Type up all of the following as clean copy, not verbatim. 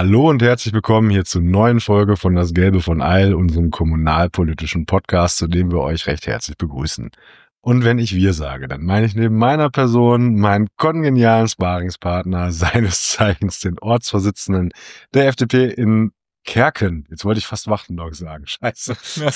Hallo und herzlich willkommen hier zur neuen Folge von Das Gelbe von Eil, unserem kommunalpolitischen Podcast, zu dem wir euch recht herzlich begrüßen. Und wenn ich wir sage, dann meine ich neben meiner Person meinen kongenialen Sparingspartner, seines Zeichens den Ortsvorsitzenden der FDP in Kerken. Jetzt wollte ich fast Wachtendorf sagen. Scheiße.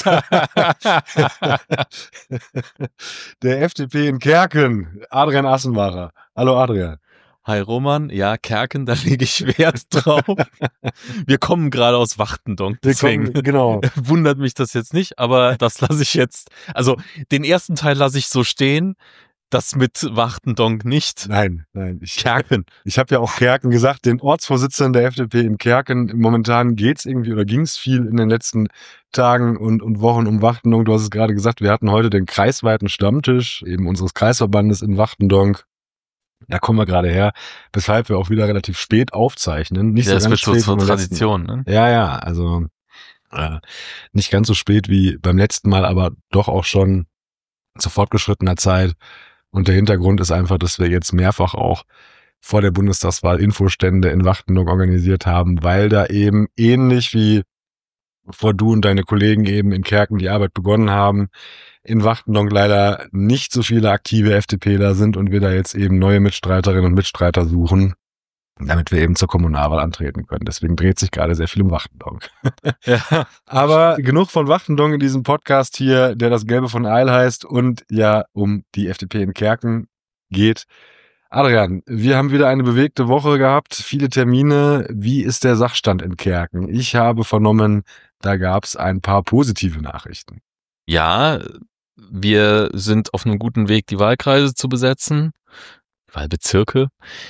Der FDP in Kerken, Adrian Assenbacher. Hallo Adrian. Hi Roman, ja, Kerken, da lege ich Wert drauf. Wir kommen gerade aus Wachtendonk, deswegen genau. Wundert mich das jetzt nicht, aber das lasse ich jetzt, also den ersten Teil lasse ich so stehen, das mit Wachtendonk nicht. Nein. Kerken. Ich habe ja auch Kerken gesagt, den Ortsvorsitzenden der FDP in Kerken. Momentan geht's irgendwie oder ging's viel in den letzten Tagen und Wochen um Wachtendonk. Du hast es gerade gesagt, wir hatten heute den kreisweiten Stammtisch eben unseres Kreisverbandes in Wachtendonk. Da kommen wir gerade her, weshalb wir auch wieder relativ spät aufzeichnen. Nicht Ja, so ganz das wird spät zur Tradition, ne? Ja, also nicht ganz so spät wie beim letzten Mal, aber doch auch schon zu fortgeschrittener Zeit. Und der Hintergrund ist einfach, dass wir jetzt mehrfach auch vor der Bundestagswahl Infostände in Wachtendonk organisiert haben, weil da eben ähnlich wie bevor du und deine Kollegen eben in Kerken die Arbeit begonnen haben, in Wachtendonk leider nicht so viele aktive FDPler sind und wir da jetzt eben neue Mitstreiterinnen und Mitstreiter suchen, damit wir eben zur Kommunalwahl antreten können. Deswegen dreht sich gerade sehr viel um Wachtendonk. Ja. Aber genug von Wachtendonk in diesem Podcast hier, der Das Gelbe von Eil heißt und ja um die FDP in Kerken geht. Adrian, wir haben wieder eine bewegte Woche gehabt, viele Termine. Wie ist der Sachstand in Kerken? Ich habe vernommen, da gab es ein paar positive Nachrichten. Ja, wir sind auf einem guten Weg, die Wahlkreise zu besetzen, Wahlbezirke.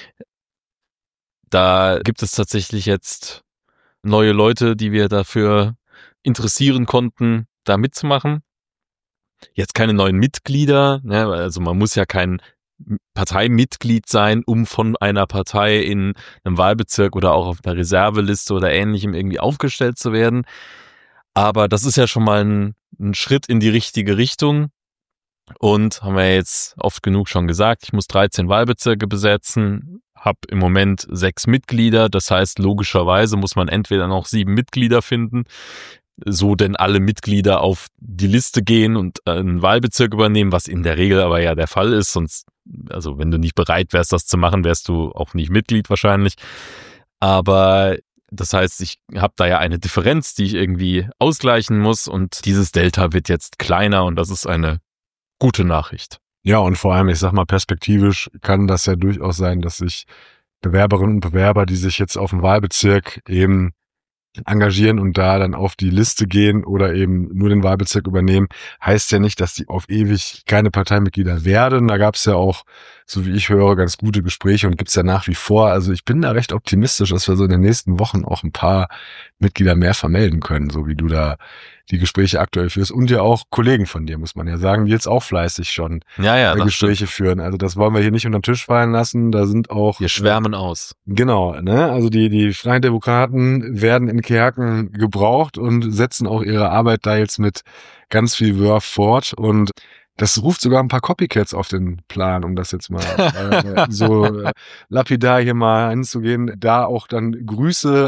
Da gibt es tatsächlich jetzt neue Leute, die wir dafür interessieren konnten, da mitzumachen. Jetzt keine neuen Mitglieder, ne? Also man muss ja kein Parteimitglied sein, um von einer Partei in einem Wahlbezirk oder auch auf einer Reserveliste oder Ähnlichem irgendwie aufgestellt zu werden. Aber das ist ja schon mal ein Schritt in die richtige Richtung. Und haben wir jetzt oft genug schon gesagt, ich muss 13 Wahlbezirke besetzen, habe im Moment 6 Mitglieder. Das heißt, logischerweise muss man entweder noch 7 Mitglieder finden, so denn alle Mitglieder auf die Liste gehen und einen Wahlbezirk übernehmen, was in der Regel aber ja der Fall ist. Sonst, also wenn du nicht bereit wärst, das zu machen, wärst du auch nicht Mitglied wahrscheinlich. Aber das heißt, ich habe da ja eine Differenz, die ich irgendwie ausgleichen muss und dieses Delta wird jetzt kleiner und das ist eine gute Nachricht. Ja, und vor allem, ich sag mal, perspektivisch kann das ja durchaus sein, dass sich Bewerberinnen und Bewerber, die sich jetzt auf dem Wahlbezirk eben engagieren und da dann auf die Liste gehen oder eben nur den Wahlbezirk übernehmen, heißt ja nicht, dass die auf ewig keine Parteimitglieder werden. Da gab es ja auch, so wie ich höre, ganz gute Gespräche und gibt's ja nach wie vor. Also ich bin da recht optimistisch, dass wir so in den nächsten Wochen auch ein paar Mitglieder mehr vermelden können, so wie du da die Gespräche aktuell führst. Und ja auch Kollegen von dir, muss man ja sagen, die jetzt auch fleißig schon Gespräche führen. Also das wollen wir hier nicht unter den Tisch fallen lassen. Da sind auch... Wir schwärmen aus. Genau, ne? Also die Freien Demokraten werden in Kerken gebraucht und setzen auch ihre Arbeit da jetzt mit ganz viel Wurf fort und das ruft sogar ein paar Copycats auf den Plan, um das jetzt mal so lapidar hier mal hinzugehen. Da auch dann Grüße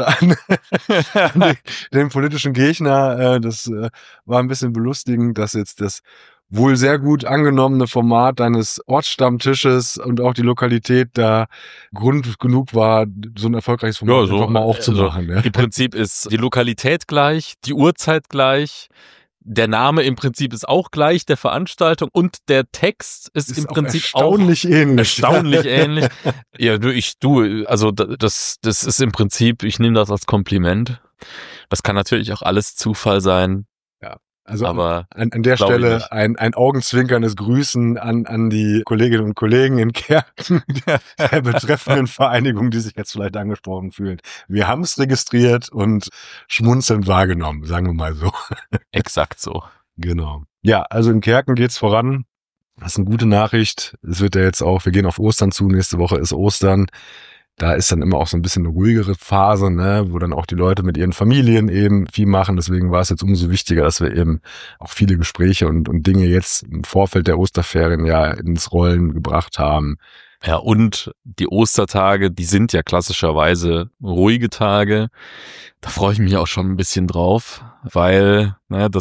an den politischen Gegner. Das war ein bisschen belustigend, dass jetzt das wohl sehr gut angenommene Format deines Ortsstammtisches und auch die Lokalität da Grund genug war, so ein erfolgreiches Format einfach mal aufzumachen. Also, im Prinzip ist die Lokalität gleich, die Uhrzeit gleich. Der Name im Prinzip ist auch gleich, der Veranstaltung und der Text ist im Prinzip erstaunlich ähnlich. Ja, also das ist im Prinzip, ich nehme das als Kompliment. Das kann natürlich auch alles Zufall sein. Ja. Also aber an der Stelle ein augenzwinkerndes Grüßen an die Kolleginnen und Kollegen in Kerken der betreffenden Vereinigung, die sich jetzt vielleicht angesprochen fühlen. Wir haben es registriert und schmunzelnd wahrgenommen, sagen wir mal so. Exakt so. Genau. Ja, also in Kerken geht's voran. Das ist eine gute Nachricht. Es wird ja jetzt auch, wir gehen auf Ostern zu, nächste Woche ist Ostern. Da ist dann immer auch so ein bisschen eine ruhigere Phase, ne, wo dann auch die Leute mit ihren Familien eben viel machen. Deswegen war es jetzt umso wichtiger, dass wir eben auch viele Gespräche und Dinge jetzt im Vorfeld der Osterferien ja ins Rollen gebracht haben. Ja, und die Ostertage, die sind ja klassischerweise ruhige Tage. Da freue ich mich auch schon ein bisschen drauf, weil,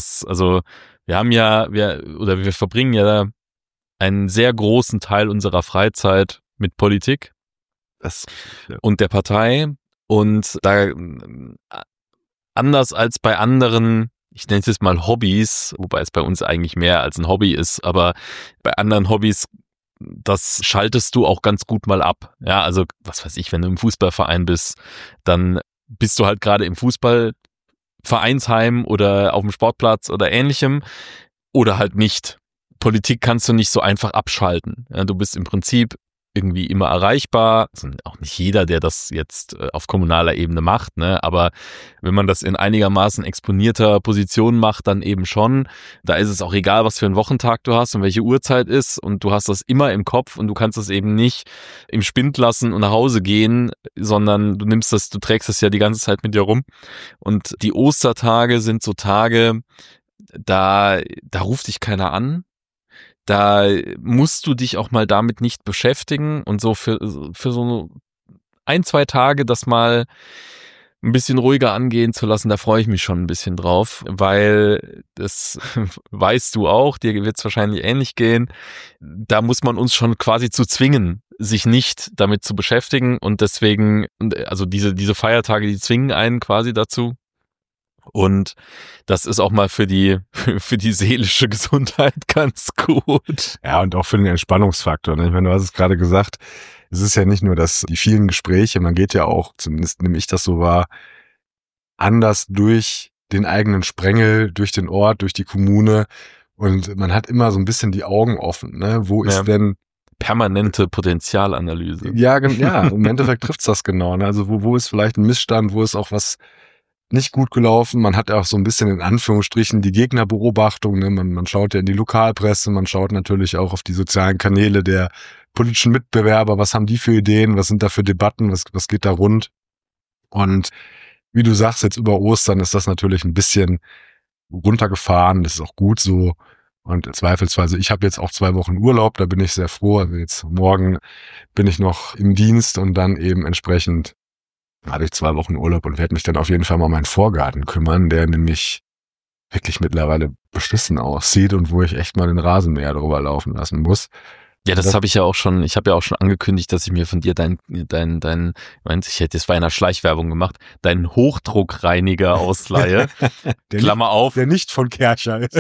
wir verbringen ja einen sehr großen Teil unserer Freizeit mit Politik und der Partei. Und da, anders als bei anderen, ich nenne es jetzt mal Hobbys, wobei es bei uns eigentlich mehr als ein Hobby ist, aber bei anderen Hobbys, das schaltest du auch ganz gut mal ab. Ja, also was weiß ich, wenn du im Fußballverein bist, dann bist du halt gerade im Fußballvereinsheim oder auf dem Sportplatz oder ähnlichem oder halt nicht. Politik kannst du nicht so einfach abschalten. Ja, du bist im Prinzip irgendwie immer erreichbar. Also auch nicht jeder, der das jetzt auf kommunaler Ebene macht, ne? Aber wenn man das in einigermaßen exponierter Position macht, dann eben schon. Da ist es auch egal, was für einen Wochentag du hast und welche Uhrzeit ist und du hast das immer im Kopf und du kannst das eben nicht im Spind lassen und nach Hause gehen, sondern du trägst das ja die ganze Zeit mit dir rum. Und die Ostertage sind so Tage, da ruft dich keiner an. Da musst du dich auch mal damit nicht beschäftigen und so für so 1-2 Tage das mal ein bisschen ruhiger angehen zu lassen, da freue ich mich schon ein bisschen drauf, weil das weißt du auch, dir wird es wahrscheinlich ähnlich gehen. Da muss man uns schon quasi zu zwingen, sich nicht damit zu beschäftigen und deswegen, also diese Feiertage, die zwingen einen quasi dazu. Und das ist auch mal für die seelische Gesundheit ganz gut. Ja, und auch für den Entspannungsfaktor. Ne? Ich meine, du hast es gerade gesagt, es ist ja nicht nur die vielen Gespräche, man geht ja auch, zumindest nehme ich das so wahr, anders durch den eigenen Sprengel, durch den Ort, durch die Kommune und man hat immer so ein bisschen die Augen offen. Ne? Wo ist denn permanente Potenzialanalyse? Ja, im Endeffekt trifft's das genau. Ne? Also wo ist vielleicht ein Missstand, wo ist auch was nicht gut gelaufen. Man hat ja auch so ein bisschen in Anführungsstrichen die Gegnerbeobachtung. Ne? Man schaut ja in die Lokalpresse, man schaut natürlich auch auf die sozialen Kanäle der politischen Mitbewerber. Was haben die für Ideen? Was sind da für Debatten? Was geht da rund? Und wie du sagst, jetzt über Ostern ist das natürlich ein bisschen runtergefahren. Das ist auch gut so. Und zweifelsweise, ich habe jetzt auch 2 Wochen Urlaub, da bin ich sehr froh. Also jetzt morgen bin ich noch im Dienst und dann eben entsprechend habe ich 2 Wochen Urlaub und werde mich dann auf jeden Fall mal um meinen Vorgarten kümmern, der nämlich wirklich mittlerweile beschissen aussieht und wo ich echt mal den Rasenmäher drüber laufen lassen muss. Ja, das habe ich ja auch schon, angekündigt, dass ich mir von dir das war in einer Schleichwerbung gemacht, deinen Hochdruckreiniger ausleihe. Klammer auf. Der nicht von Kärcher ist.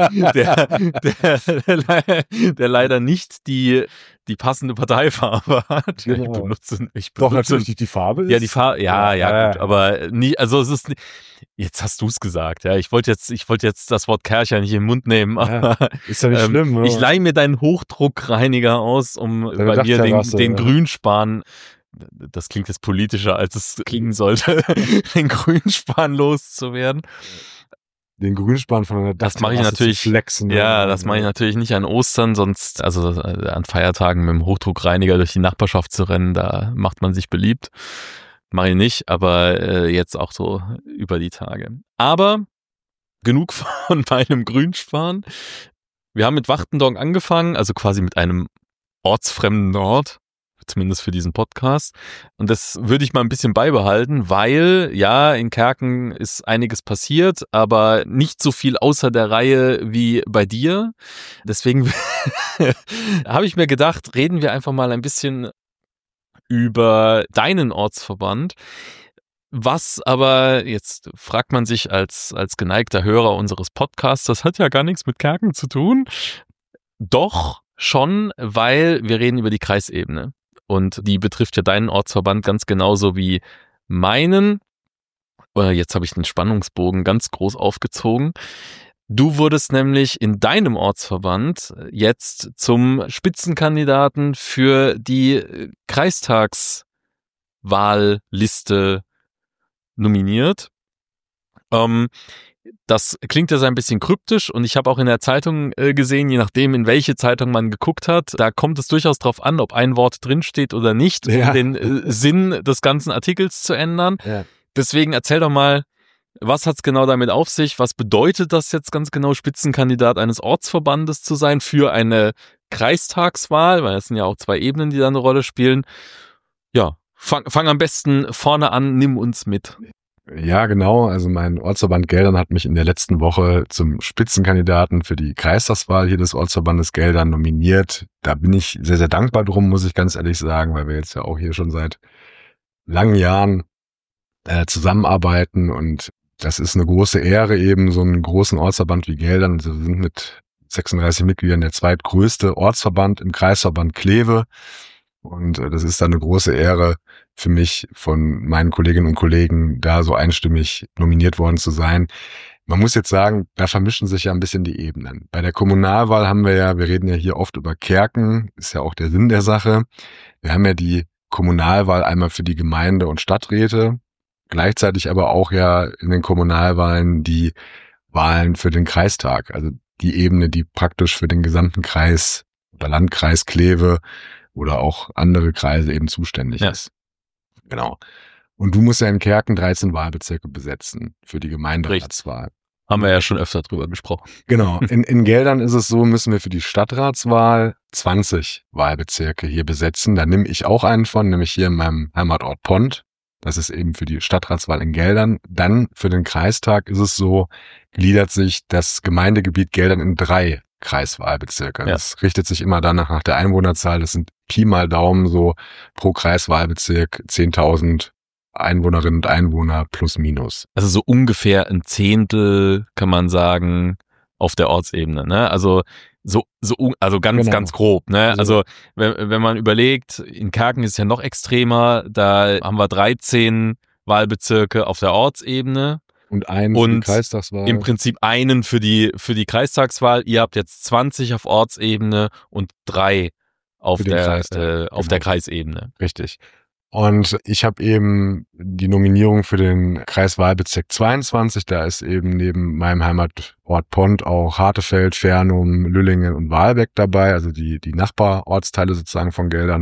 der leider nicht die passende Parteifarbe hat. Genau. Ich benutze Doch, natürlich nicht die Farbe ist. Ja, die Farbe, ja, gut, aber nie, also es ist, jetzt hast du es gesagt, ja, ich wollte jetzt das Wort Kärcher nicht im Mund nehmen, aber ist ja nicht schlimm. Oder? Ich leihe mir deinen Hochdruckreiniger aus, um bei mir den Grünspan, das klingt jetzt politischer, als es klingen sollte, den Grünspan loszuwerden. Den Grünspan von einer Das mache ich natürlich flexen. Ja, das mache ich natürlich nicht an Ostern, sonst, also an Feiertagen mit dem Hochdruckreiniger durch die Nachbarschaft zu rennen, da macht man sich beliebt. Mache ich nicht, aber jetzt auch so über die Tage. Aber genug von meinem Grünspan. Wir haben mit Wachtendonk angefangen, also quasi mit einem ortsfremden Ort, zumindest für diesen Podcast. Und das würde ich mal ein bisschen beibehalten, weil, ja, in Kerken ist einiges passiert, aber nicht so viel außer der Reihe wie bei dir. Deswegen habe ich mir gedacht, reden wir einfach mal ein bisschen über deinen Ortsverband. Was aber, jetzt fragt man sich als geneigter Hörer unseres Podcasts, das hat ja gar nichts mit Kerken zu tun. Doch schon, weil wir reden über die Kreisebene. Und die betrifft ja deinen Ortsverband ganz genauso wie meinen. Jetzt habe ich den Spannungsbogen ganz groß aufgezogen. Du wurdest nämlich in deinem Ortsverband jetzt zum Spitzenkandidaten für die Kreistagswahlliste nominiert. Das klingt ja ein bisschen kryptisch und ich habe auch in der Zeitung gesehen, je nachdem, in welche Zeitung man geguckt hat, da kommt es durchaus drauf an, ob ein Wort drinsteht oder nicht, um den Sinn des ganzen Artikels zu ändern. Ja. Deswegen erzähl doch mal, Was hat's genau damit auf sich? Was bedeutet das jetzt ganz genau, Spitzenkandidat eines Ortsverbandes zu sein für eine Kreistagswahl? Weil es sind ja auch 2 Ebenen, die da eine Rolle spielen. Ja, fang am besten vorne an, nimm uns mit. Ja, genau. Also mein Ortsverband Geldern hat mich in der letzten Woche zum Spitzenkandidaten für die Kreistagswahl hier des Ortsverbandes Geldern nominiert. Da bin ich sehr, sehr dankbar drum, muss ich ganz ehrlich sagen, weil wir jetzt ja auch hier schon seit langen Jahren zusammenarbeiten, und das ist eine große Ehre, eben so einen großen Ortsverband wie Geldern. Also wir sind mit 36 Mitgliedern der zweitgrößte Ortsverband im Kreisverband Kleve, und das ist dann eine große Ehre für mich, von meinen Kolleginnen und Kollegen da so einstimmig nominiert worden zu sein. Man muss jetzt sagen, da vermischen sich ja ein bisschen die Ebenen. Bei der Kommunalwahl haben wir reden ja hier oft über Kerken, ist ja auch der Sinn der Sache. Wir haben ja die Kommunalwahl einmal für die Gemeinde- und Stadträte, gleichzeitig aber auch ja in den Kommunalwahlen die Wahlen für den Kreistag, also die Ebene, die praktisch für den gesamten Kreis oder Landkreis Kleve oder auch andere Kreise eben zuständig ist. Genau. Und du musst ja in Kerken 13 Wahlbezirke besetzen für die Gemeinderatswahl. Haben wir ja schon öfter drüber gesprochen. Genau. In Geldern ist es so, müssen wir für die Stadtratswahl 20 Wahlbezirke hier besetzen. Da nehme ich auch einen von, nämlich hier in meinem Heimatort Pont. Das ist eben für die Stadtratswahl in Geldern. Dann für den Kreistag ist es so, gliedert sich das Gemeindegebiet Geldern in 3 Kreiswahlbezirke. Ja. Das richtet sich immer danach nach der Einwohnerzahl. Das sind Pi mal Daumen so pro Kreiswahlbezirk 10.000 Einwohnerinnen und Einwohner plus minus. Also so ungefähr ein Zehntel, kann man sagen, auf der Ortsebene, ne? Also ganz grob, ne? Also wenn man überlegt, in Kerken ist es ja noch extremer, da haben wir 13 Wahlbezirke auf der Ortsebene. Und einen für die Kreistagswahl. Im Prinzip einen für die Kreistagswahl. Ihr habt jetzt 20 auf Ortsebene und 3 auf der Kreisebene. Richtig. Und ich habe eben die Nominierung für den Kreiswahlbezirk 22. Da ist eben neben meinem Heimatort Pont auch Hartefeld, Fernum, Lüllingen und Wahlbeck dabei, also die Nachbarortsteile sozusagen von Geldern.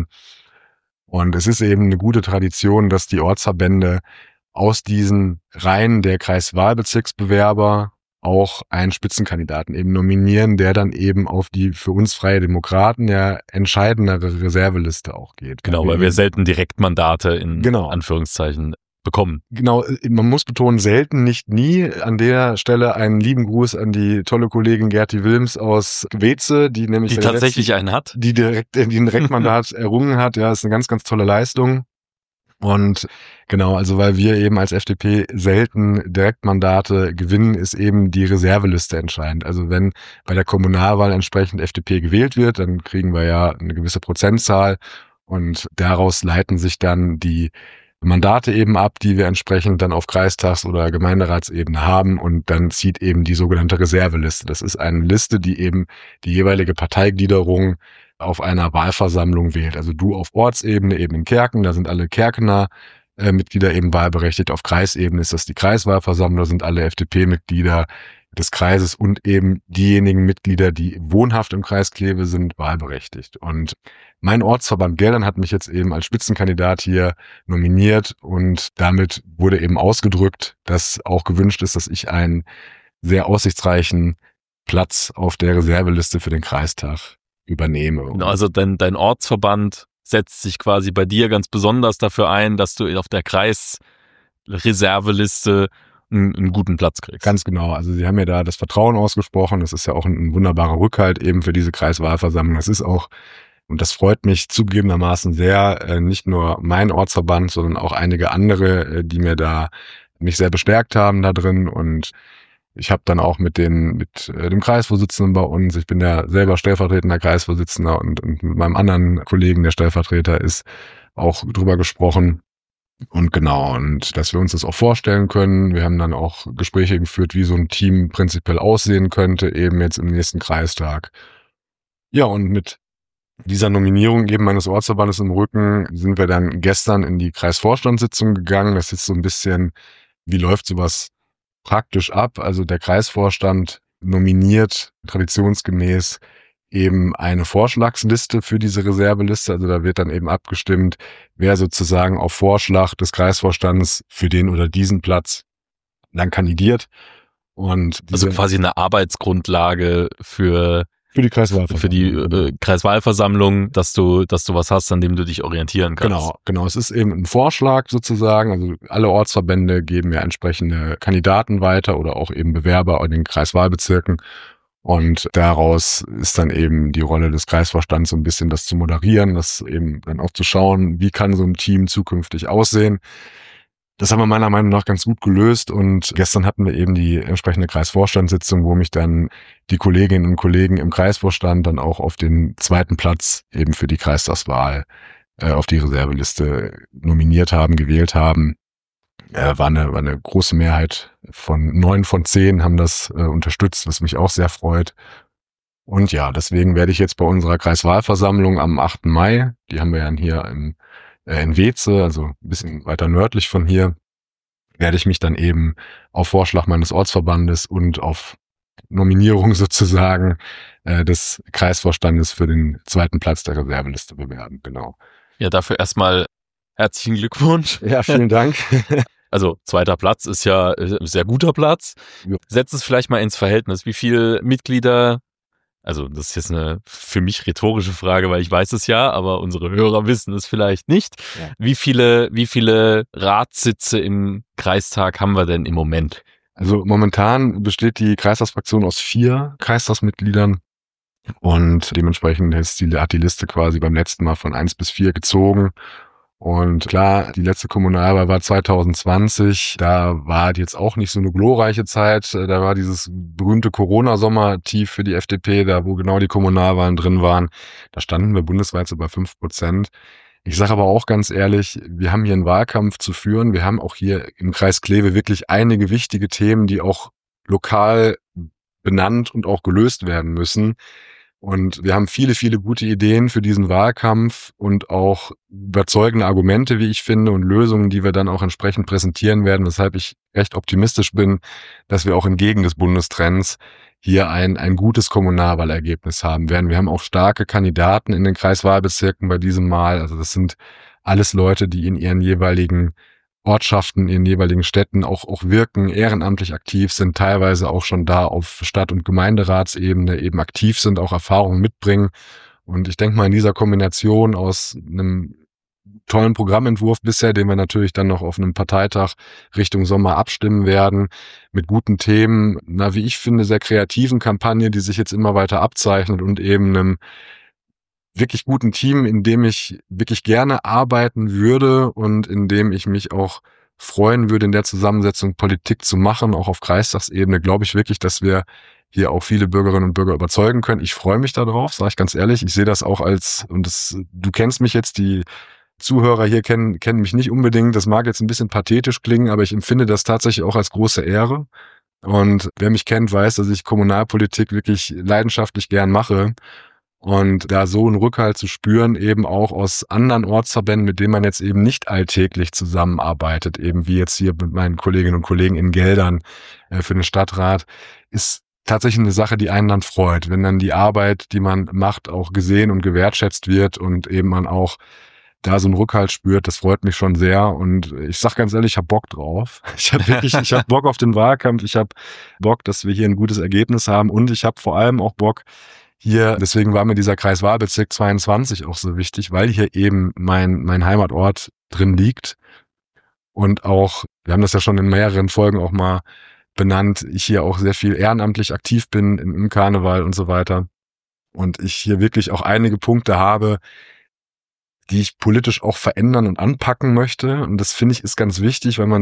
Und es ist eben eine gute Tradition, dass die Ortsverbände aus diesen Reihen der Kreiswahlbezirksbewerber auch einen Spitzenkandidaten eben nominieren, der dann eben auf die für uns Freie Demokraten ja entscheidendere Reserveliste auch geht. Genau, weil wir selten Direktmandate in Anführungszeichen bekommen. Genau, man muss betonen, selten, nicht nie. An der Stelle einen lieben Gruß an die tolle Kollegin Gerti Wilms aus Weze, die nämlich tatsächlich einen hat. Die ein Direktmandat errungen hat. Ja, ist eine ganz, ganz tolle Leistung. Und genau, also weil wir eben als FDP selten Direktmandate gewinnen, ist eben die Reserveliste entscheidend. Also wenn bei der Kommunalwahl entsprechend FDP gewählt wird, dann kriegen wir ja eine gewisse Prozentzahl, und daraus leiten sich dann die Mandate eben ab, die wir entsprechend dann auf Kreistags- oder Gemeinderatsebene haben, und dann zieht eben die sogenannte Reserveliste. Das ist eine Liste, die eben die jeweilige Parteigliederung auf einer Wahlversammlung wählt. Also du auf Ortsebene eben in Kerken, da sind alle Kerkener Mitglieder eben wahlberechtigt. Auf Kreisebene ist das die Kreiswahlversammlung, da sind alle FDP-Mitglieder des Kreises und eben diejenigen Mitglieder, die wohnhaft im Kreis Kleve sind, wahlberechtigt. Und mein Ortsverband Geldern hat mich jetzt eben als Spitzenkandidat hier nominiert, und damit wurde eben ausgedrückt, dass auch gewünscht ist, dass ich einen sehr aussichtsreichen Platz auf der Reserveliste für den Kreistag übernehme. Genau, also dein Ortsverband setzt sich quasi bei dir ganz besonders dafür ein, dass du auf der Kreisreserveliste einen guten Platz kriegst. Ganz genau. Also sie haben mir da das Vertrauen ausgesprochen. Das ist ja auch ein wunderbarer Rückhalt eben für diese Kreiswahlversammlung. Das ist auch, und das freut mich zugegebenermaßen sehr, nicht nur mein Ortsverband, sondern auch einige andere, die mich sehr bestärkt haben da drin. Und ich habe dann auch mit dem Kreisvorsitzenden bei uns, ich bin ja selber stellvertretender Kreisvorsitzender, und mit meinem anderen Kollegen, der Stellvertreter ist, auch drüber gesprochen. Und genau, und dass wir uns das auch vorstellen können. Wir haben dann auch Gespräche geführt, wie so ein Team prinzipiell aussehen könnte, eben jetzt im nächsten Kreistag. Ja, und mit dieser Nominierung eben meines Ortsverbandes im Rücken sind wir dann gestern in die Kreisvorstandssitzung gegangen. Das ist so ein bisschen, wie läuft sowas praktisch ab? Also der Kreisvorstand nominiert traditionsgemäß eben eine Vorschlagsliste für diese Reserveliste. Also da wird dann eben abgestimmt, wer sozusagen auf Vorschlag des Kreisvorstands für den oder diesen Platz dann kandidiert. Und also quasi eine Arbeitsgrundlage für die Kreiswahlversammlung. Kreiswahlversammlung, dass du was hast, an dem du dich orientieren kannst. Genau. Es ist eben ein Vorschlag sozusagen. Also alle Ortsverbände geben ja entsprechende Kandidaten weiter oder auch eben Bewerber in den Kreiswahlbezirken. Und daraus ist dann eben die Rolle des Kreisvorstands so ein bisschen das zu moderieren, das eben dann auch zu schauen, wie kann so ein Team zukünftig aussehen. Das haben wir meiner Meinung nach ganz gut gelöst und gestern hatten wir eben die entsprechende Kreisvorstandssitzung, wo mich dann die Kolleginnen und Kollegen im Kreisvorstand dann auch auf den zweiten Platz eben für die Kreistagswahl auf die Reserveliste nominiert haben, gewählt haben. War eine große Mehrheit von 9 von 10 haben das unterstützt, was mich auch sehr freut. Und ja, deswegen werde ich jetzt bei unserer Kreiswahlversammlung am 8. Mai, die haben wir ja hier in Weeze, also ein bisschen weiter nördlich von hier, werde ich mich dann eben auf Vorschlag meines Ortsverbandes und auf Nominierung sozusagen des Kreisvorstandes für den zweiten Platz der Reserveliste bewerben, genau. Ja, dafür erstmal herzlichen Glückwunsch. Ja, vielen Dank. Also zweiter Platz ist ja ein sehr guter Platz. Ja. Setz es vielleicht mal ins Verhältnis. Wie viele Mitglieder, also das ist jetzt eine für mich rhetorische Frage, weil ich weiß es ja, aber unsere Hörer wissen es vielleicht nicht. Ja. Wie viele Ratssitze im Kreistag haben wir denn im Moment? Also momentan besteht die Kreistagsfraktion aus 4 Kreistagsmitgliedern und dementsprechend hat die Liste quasi beim letzten Mal von 1 bis 4 gezogen. Und klar, die letzte Kommunalwahl war 2020, da war jetzt auch nicht so eine glorreiche Zeit, da war dieses berühmte Corona-Sommer-Tief für die FDP, da wo genau die Kommunalwahlen drin waren, da standen wir bundesweit so bei 5%. Ich sage aber auch ganz ehrlich, wir haben hier einen Wahlkampf zu führen, wir haben auch hier im Kreis Kleve wirklich einige wichtige Themen, die auch lokal benannt und auch gelöst werden müssen. Und wir haben viele, viele gute Ideen für diesen Wahlkampf und auch überzeugende Argumente, wie ich finde, und Lösungen, die wir dann auch entsprechend präsentieren werden, weshalb ich recht optimistisch bin, dass wir auch entgegen des Bundestrends hier ein gutes Kommunalwahlergebnis haben werden. Wir haben auch starke Kandidaten in den Kreiswahlbezirken bei diesem Mal. Also das sind alles Leute, die in ihren jeweiligen Ortschaften, in jeweiligen Städten auch wirken, ehrenamtlich aktiv sind, teilweise auch schon da auf Stadt- und Gemeinderatsebene eben aktiv sind, auch Erfahrungen mitbringen. Und ich denke mal, in dieser Kombination aus einem tollen Programmentwurf bisher, den wir natürlich dann noch auf einem Parteitag Richtung Sommer abstimmen werden, mit guten Themen, wie ich finde, sehr kreativen Kampagne, die sich jetzt immer weiter abzeichnet und eben einem wirklich guten Team, in dem ich wirklich gerne arbeiten würde und in dem ich mich auch freuen würde, in der Zusammensetzung Politik zu machen, auch auf Kreistagsebene, glaube ich wirklich, dass wir hier auch viele Bürgerinnen und Bürger überzeugen können. Ich freue mich darauf, sage ich ganz ehrlich. Ich sehe das auch du kennst mich jetzt, die Zuhörer hier kennen mich nicht unbedingt. Das mag jetzt ein bisschen pathetisch klingen, aber ich empfinde das tatsächlich auch als große Ehre. Und wer mich kennt, weiß, dass ich Kommunalpolitik wirklich leidenschaftlich gern mache. Und da so einen Rückhalt zu spüren, eben auch aus anderen Ortsverbänden, mit denen man jetzt eben nicht alltäglich zusammenarbeitet, eben wie jetzt hier mit meinen Kolleginnen und Kollegen in Geldern für den Stadtrat, ist tatsächlich eine Sache, die einen dann freut, wenn dann die Arbeit, die man macht, auch gesehen und gewertschätzt wird und eben man auch da so einen Rückhalt spürt. Das freut mich schon sehr und ich sag ganz ehrlich, ich habe Bock drauf. Ich habe Bock auf den Wahlkampf, ich habe Bock, dass wir hier ein gutes Ergebnis haben und ich habe vor allem auch Bock, hier, deswegen war mir dieser Kreiswahlbezirk 22 auch so wichtig, weil hier eben mein Heimatort drin liegt und auch, wir haben das ja schon in mehreren Folgen auch mal benannt, ich hier auch sehr viel ehrenamtlich aktiv bin im Karneval und so weiter und ich hier wirklich auch einige Punkte habe, die ich politisch auch verändern und anpacken möchte und das finde ich ist ganz wichtig, weil man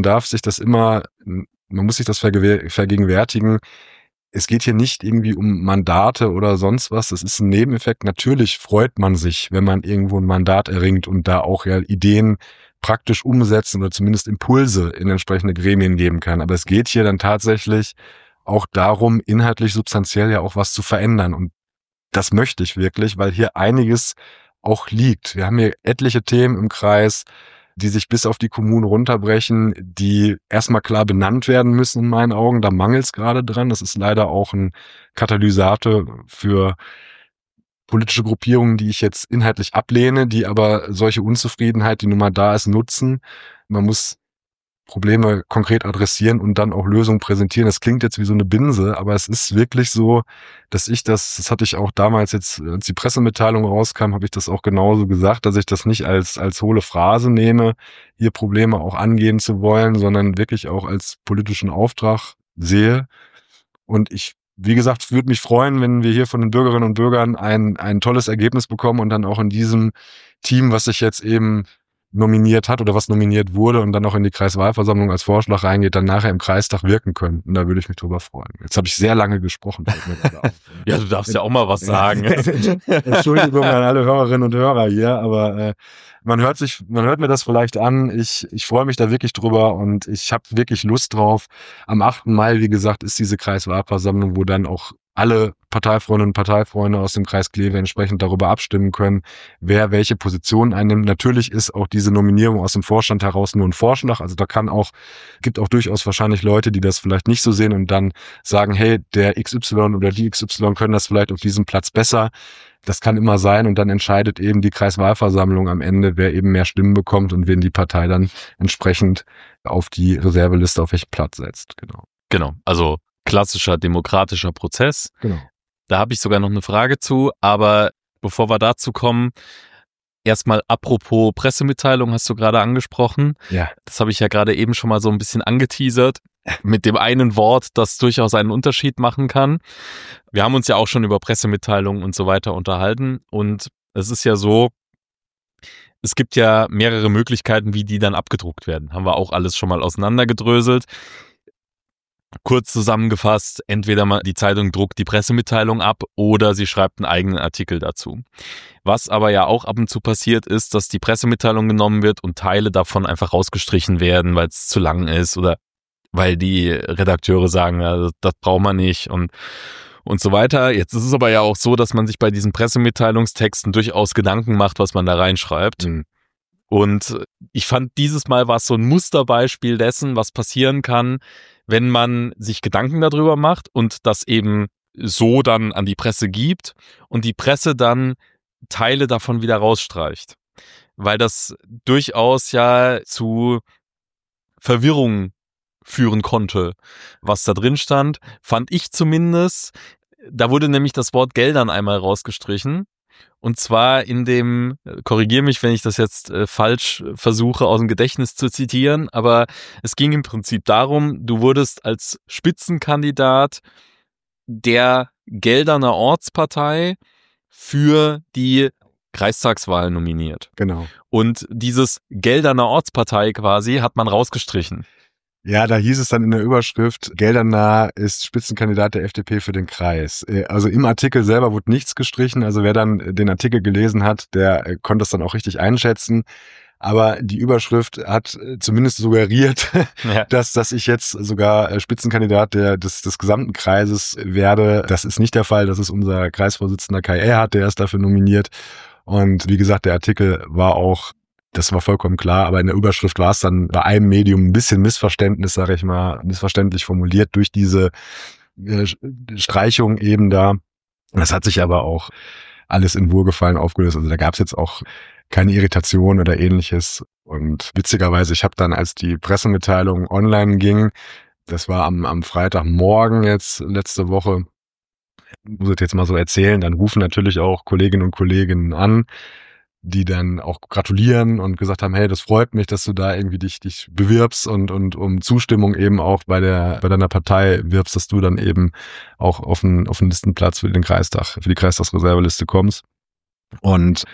muss sich das vergegenwärtigen. Es geht hier nicht irgendwie um Mandate oder sonst was. Das ist ein Nebeneffekt. Natürlich freut man sich, wenn man irgendwo ein Mandat erringt und da auch ja Ideen praktisch umsetzen oder zumindest Impulse in entsprechende Gremien geben kann. Aber es geht hier dann tatsächlich auch darum, inhaltlich substanziell ja auch was zu verändern. Und das möchte ich wirklich, weil hier einiges auch liegt. Wir haben hier etliche Themen im Kreis, die sich bis auf die Kommunen runterbrechen, die erstmal klar benannt werden müssen in meinen Augen. Da mangelt es gerade dran. Das ist leider auch ein Katalysator für politische Gruppierungen, die ich jetzt inhaltlich ablehne, die aber solche Unzufriedenheit, die nun mal da ist, nutzen. Man muss Probleme konkret adressieren und dann auch Lösungen präsentieren. Das klingt jetzt wie so eine Binse, aber es ist wirklich so, dass ich das hatte ich auch damals jetzt, als die Pressemitteilung rauskam, habe ich das auch genauso gesagt, dass ich das nicht als hohle Phrase nehme, hier Probleme auch angehen zu wollen, sondern wirklich auch als politischen Auftrag sehe. Und wie gesagt, würde mich freuen, wenn wir hier von den Bürgerinnen und Bürgern ein tolles Ergebnis bekommen und dann auch in diesem Team, was sich jetzt eben nominiert hat oder was nominiert wurde und dann auch in die Kreiswahlversammlung als Vorschlag reingeht, dann nachher im Kreistag wirken können. Und da würde ich mich drüber freuen. Jetzt habe ich sehr lange gesprochen. Fällt mir gerade auf. Ja, du darfst ja auch mal was sagen. Entschuldigung an alle Hörerinnen und Hörer hier, aber man hört mir das vielleicht an. Ich freue mich da wirklich drüber und ich habe wirklich Lust drauf. Am 8. Mai, wie gesagt, ist diese Kreiswahlversammlung, wo dann auch alle Parteifreundinnen und Parteifreunde aus dem Kreis Kleve entsprechend darüber abstimmen können, wer welche Position einnimmt. Natürlich ist auch diese Nominierung aus dem Vorstand heraus nur ein Vorschlag. Also da gibt auch durchaus wahrscheinlich Leute, die das vielleicht nicht so sehen und dann sagen, hey, der XY oder die XY können das vielleicht auf diesem Platz besser. Das kann immer sein und dann entscheidet eben die Kreiswahlversammlung am Ende, wer eben mehr Stimmen bekommt und wen die Partei dann entsprechend auf die Reserveliste auf welchen Platz setzt. Genau, also klassischer demokratischer Prozess. Genau. Da habe ich sogar noch eine Frage zu, aber bevor wir dazu kommen, erstmal apropos Pressemitteilung, hast du gerade angesprochen. Ja. Das habe ich ja gerade eben schon mal so ein bisschen angeteasert mit dem einen Wort, das durchaus einen Unterschied machen kann. Wir haben uns ja auch schon über Pressemitteilungen und so weiter unterhalten und es ist ja so, es gibt ja mehrere Möglichkeiten, wie die dann abgedruckt werden. Haben wir auch alles schon mal auseinandergedröselt. Kurz zusammengefasst, entweder die Zeitung druckt die Pressemitteilung ab oder sie schreibt einen eigenen Artikel dazu. Was aber ja auch ab und zu passiert ist, dass die Pressemitteilung genommen wird und Teile davon einfach rausgestrichen werden, weil es zu lang ist oder weil die Redakteure sagen, ja, das braucht man nicht und so weiter. Jetzt ist es aber ja auch so, dass man sich bei diesen Pressemitteilungstexten durchaus Gedanken macht, was man da reinschreibt. Mhm. Und ich fand, dieses Mal war es so ein Musterbeispiel dessen, was passieren kann, wenn man sich Gedanken darüber macht und das eben so dann an die Presse gibt und die Presse dann Teile davon wieder rausstreicht. Weil das durchaus ja zu Verwirrung führen konnte, was da drin stand, fand ich zumindest. Da wurde nämlich das Wort Geldern einmal rausgestrichen. Und zwar in dem, korrigiere mich, wenn ich das jetzt falsch versuche aus dem Gedächtnis zu zitieren, aber es ging im Prinzip darum, du wurdest als Spitzenkandidat der Gelderner Ortspartei für die Kreistagswahl nominiert. Genau. Und dieses Gelderner Ortspartei quasi hat man rausgestrichen. Ja, da hieß es dann in der Überschrift, Geldernah ist Spitzenkandidat der FDP für den Kreis. Also im Artikel selber wurde nichts gestrichen. Also wer dann den Artikel gelesen hat, der konnte es dann auch richtig einschätzen. Aber die Überschrift hat zumindest suggeriert, Ja. dass ich jetzt sogar Spitzenkandidat des gesamten Kreises werde. Das ist nicht der Fall. Das ist unser Kreisvorsitzender Kai Erhardt, der ist dafür nominiert. Und wie gesagt, der Artikel das war vollkommen klar, aber in der Überschrift war es dann bei einem Medium ein bisschen Missverständnis, sage ich mal, missverständlich formuliert durch diese Streichung eben da. Das hat sich aber auch alles in Wohlgefallen aufgelöst. Also da gab es jetzt auch keine Irritation oder ähnliches. Und witzigerweise, ich habe dann, als die Pressemitteilung online ging, das war am Freitagmorgen jetzt letzte Woche, muss ich jetzt mal so erzählen, dann rufen natürlich auch Kolleginnen und Kollegen an, die dann auch gratulieren und gesagt haben, hey, das freut mich, dass du da irgendwie dich bewirbst und um Zustimmung eben auch bei deiner Partei wirbst, dass du dann eben auch auf den Listenplatz für die Kreistagsreserveliste kommst. Und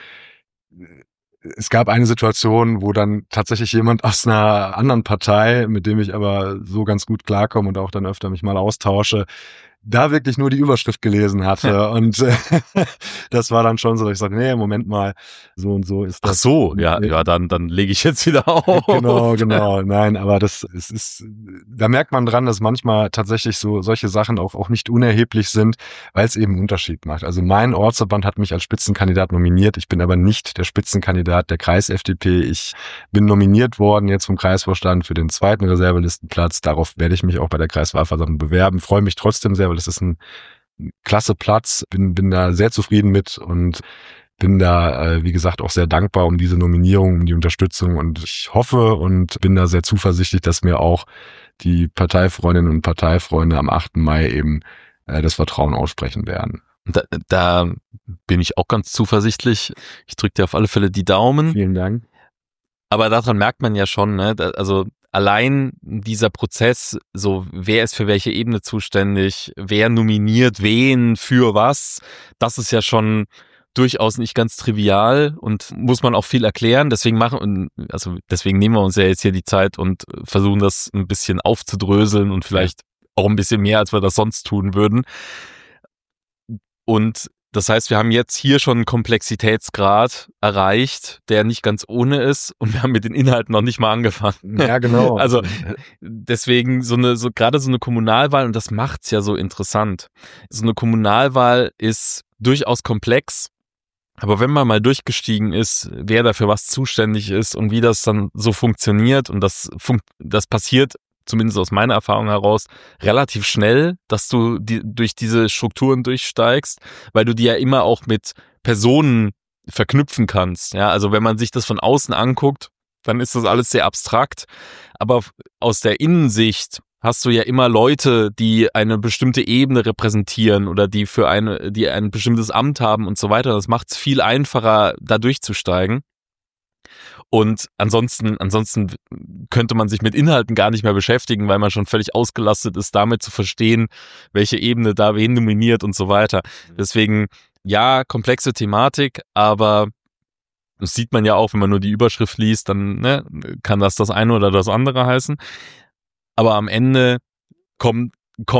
es gab eine Situation, wo dann tatsächlich jemand aus einer anderen Partei, mit dem ich aber so ganz gut klarkomme und auch dann öfter mich mal austausche, da wirklich nur die Überschrift gelesen hatte. Und das war dann schon so, dass ich sagte, nee, Moment mal, so und so ist das. Ach so, ja, dann lege ich jetzt wieder auf. Genau. Nein, aber da merkt man dran, dass manchmal tatsächlich solche Sachen auch nicht unerheblich sind, weil es eben einen Unterschied macht. Also mein Ortsverband hat mich als Spitzenkandidat nominiert. Ich bin aber nicht der Spitzenkandidat der Kreis-FDP. Ich bin nominiert worden jetzt vom Kreisvorstand für den 2. Reservelistenplatz. Darauf werde ich mich auch bei der Kreiswahlversammlung bewerben. Freue mich trotzdem sehr, weil das ist ein klasse Platz. Bin da sehr zufrieden mit und bin da, wie gesagt, auch sehr dankbar um diese Nominierung, um die Unterstützung und ich hoffe und bin da sehr zuversichtlich, dass mir auch die Parteifreundinnen und Parteifreunde am 8. Mai eben das Vertrauen aussprechen werden. Da bin ich auch ganz zuversichtlich. Ich drücke dir auf alle Fälle die Daumen. Vielen Dank. Aber daran merkt man ja schon, ne, also allein dieser Prozess, so wer ist für welche Ebene zuständig, wer nominiert wen für was, das ist ja schon durchaus nicht ganz trivial und muss man auch viel erklären. Deswegen nehmen wir uns ja jetzt hier die Zeit und versuchen das ein bisschen aufzudröseln und vielleicht auch ein bisschen mehr, als wir das sonst tun würden. Und das heißt, wir haben jetzt hier schon einen Komplexitätsgrad erreicht, der nicht ganz ohne ist und wir haben mit den Inhalten noch nicht mal angefangen. Ja, genau. Also deswegen gerade so eine Kommunalwahl, und das macht's ja so interessant. So eine Kommunalwahl ist durchaus komplex, aber wenn man mal durchgestiegen ist, wer dafür was zuständig ist und wie das dann so funktioniert, und das passiert zumindest aus meiner Erfahrung heraus, relativ schnell, dass du durch diese Strukturen durchsteigst, weil du die ja immer auch mit Personen verknüpfen kannst. Ja, also wenn man sich das von außen anguckt, dann ist das alles sehr abstrakt, aber aus der Innensicht hast du ja immer Leute, die eine bestimmte Ebene repräsentieren oder die ein bestimmtes Amt haben und so weiter. Das macht es viel einfacher, da durchzusteigen. Und ansonsten könnte man sich mit Inhalten gar nicht mehr beschäftigen, weil man schon völlig ausgelastet ist, damit zu verstehen, welche Ebene da wen nominiert und so weiter. Deswegen, ja, komplexe Thematik, aber das sieht man ja auch, wenn man nur die Überschrift liest, dann kann das eine oder das andere heißen. Aber am Ende kommen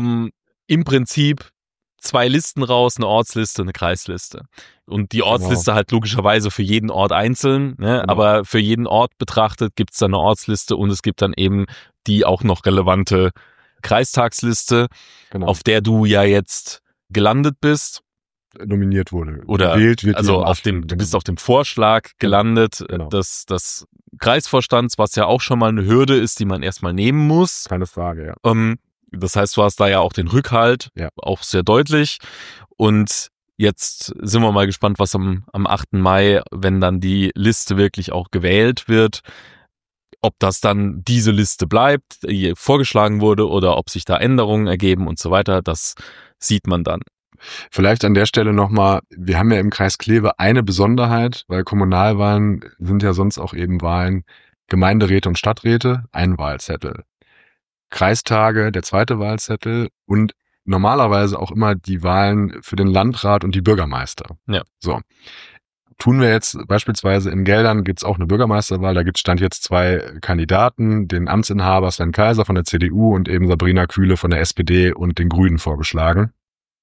im Prinzip 2 Listen raus, eine Ortsliste, eine Kreisliste. Und die Ortsliste halt logischerweise für jeden Ort einzeln, ne? Genau. Aber für jeden Ort betrachtet gibt es dann eine Ortsliste und es gibt dann eben die auch noch relevante Kreistagsliste, auf der du ja jetzt gelandet bist. Nominiert wurde. Oder gewählt wird, also du bist auf dem Vorschlag gelandet, des Kreisvorstands, was ja auch schon mal eine Hürde ist, die man erstmal nehmen muss. Keine Frage, ja. Das heißt, du hast da ja auch den Rückhalt, auch sehr deutlich. Und jetzt sind wir mal gespannt, was am 8. Mai, wenn dann die Liste wirklich auch gewählt wird, ob das dann diese Liste bleibt, die vorgeschlagen wurde, oder ob sich da Änderungen ergeben und so weiter. Das sieht man dann. Vielleicht an der Stelle nochmal, wir haben ja im Kreis Kleve eine Besonderheit, weil Kommunalwahlen sind ja sonst auch eben Wahlen, Gemeinderäte und Stadträte, ein Wahlzettel. Kreistage, der 2. Wahlzettel und normalerweise auch immer die Wahlen für den Landrat und die Bürgermeister. Ja. So. Tun wir jetzt beispielsweise in Geldern gibt's auch eine Bürgermeisterwahl, da stand jetzt 2 Kandidaten, den Amtsinhaber Sven Kaiser von der CDU und eben Sabrina Kühle von der SPD und den Grünen vorgeschlagen.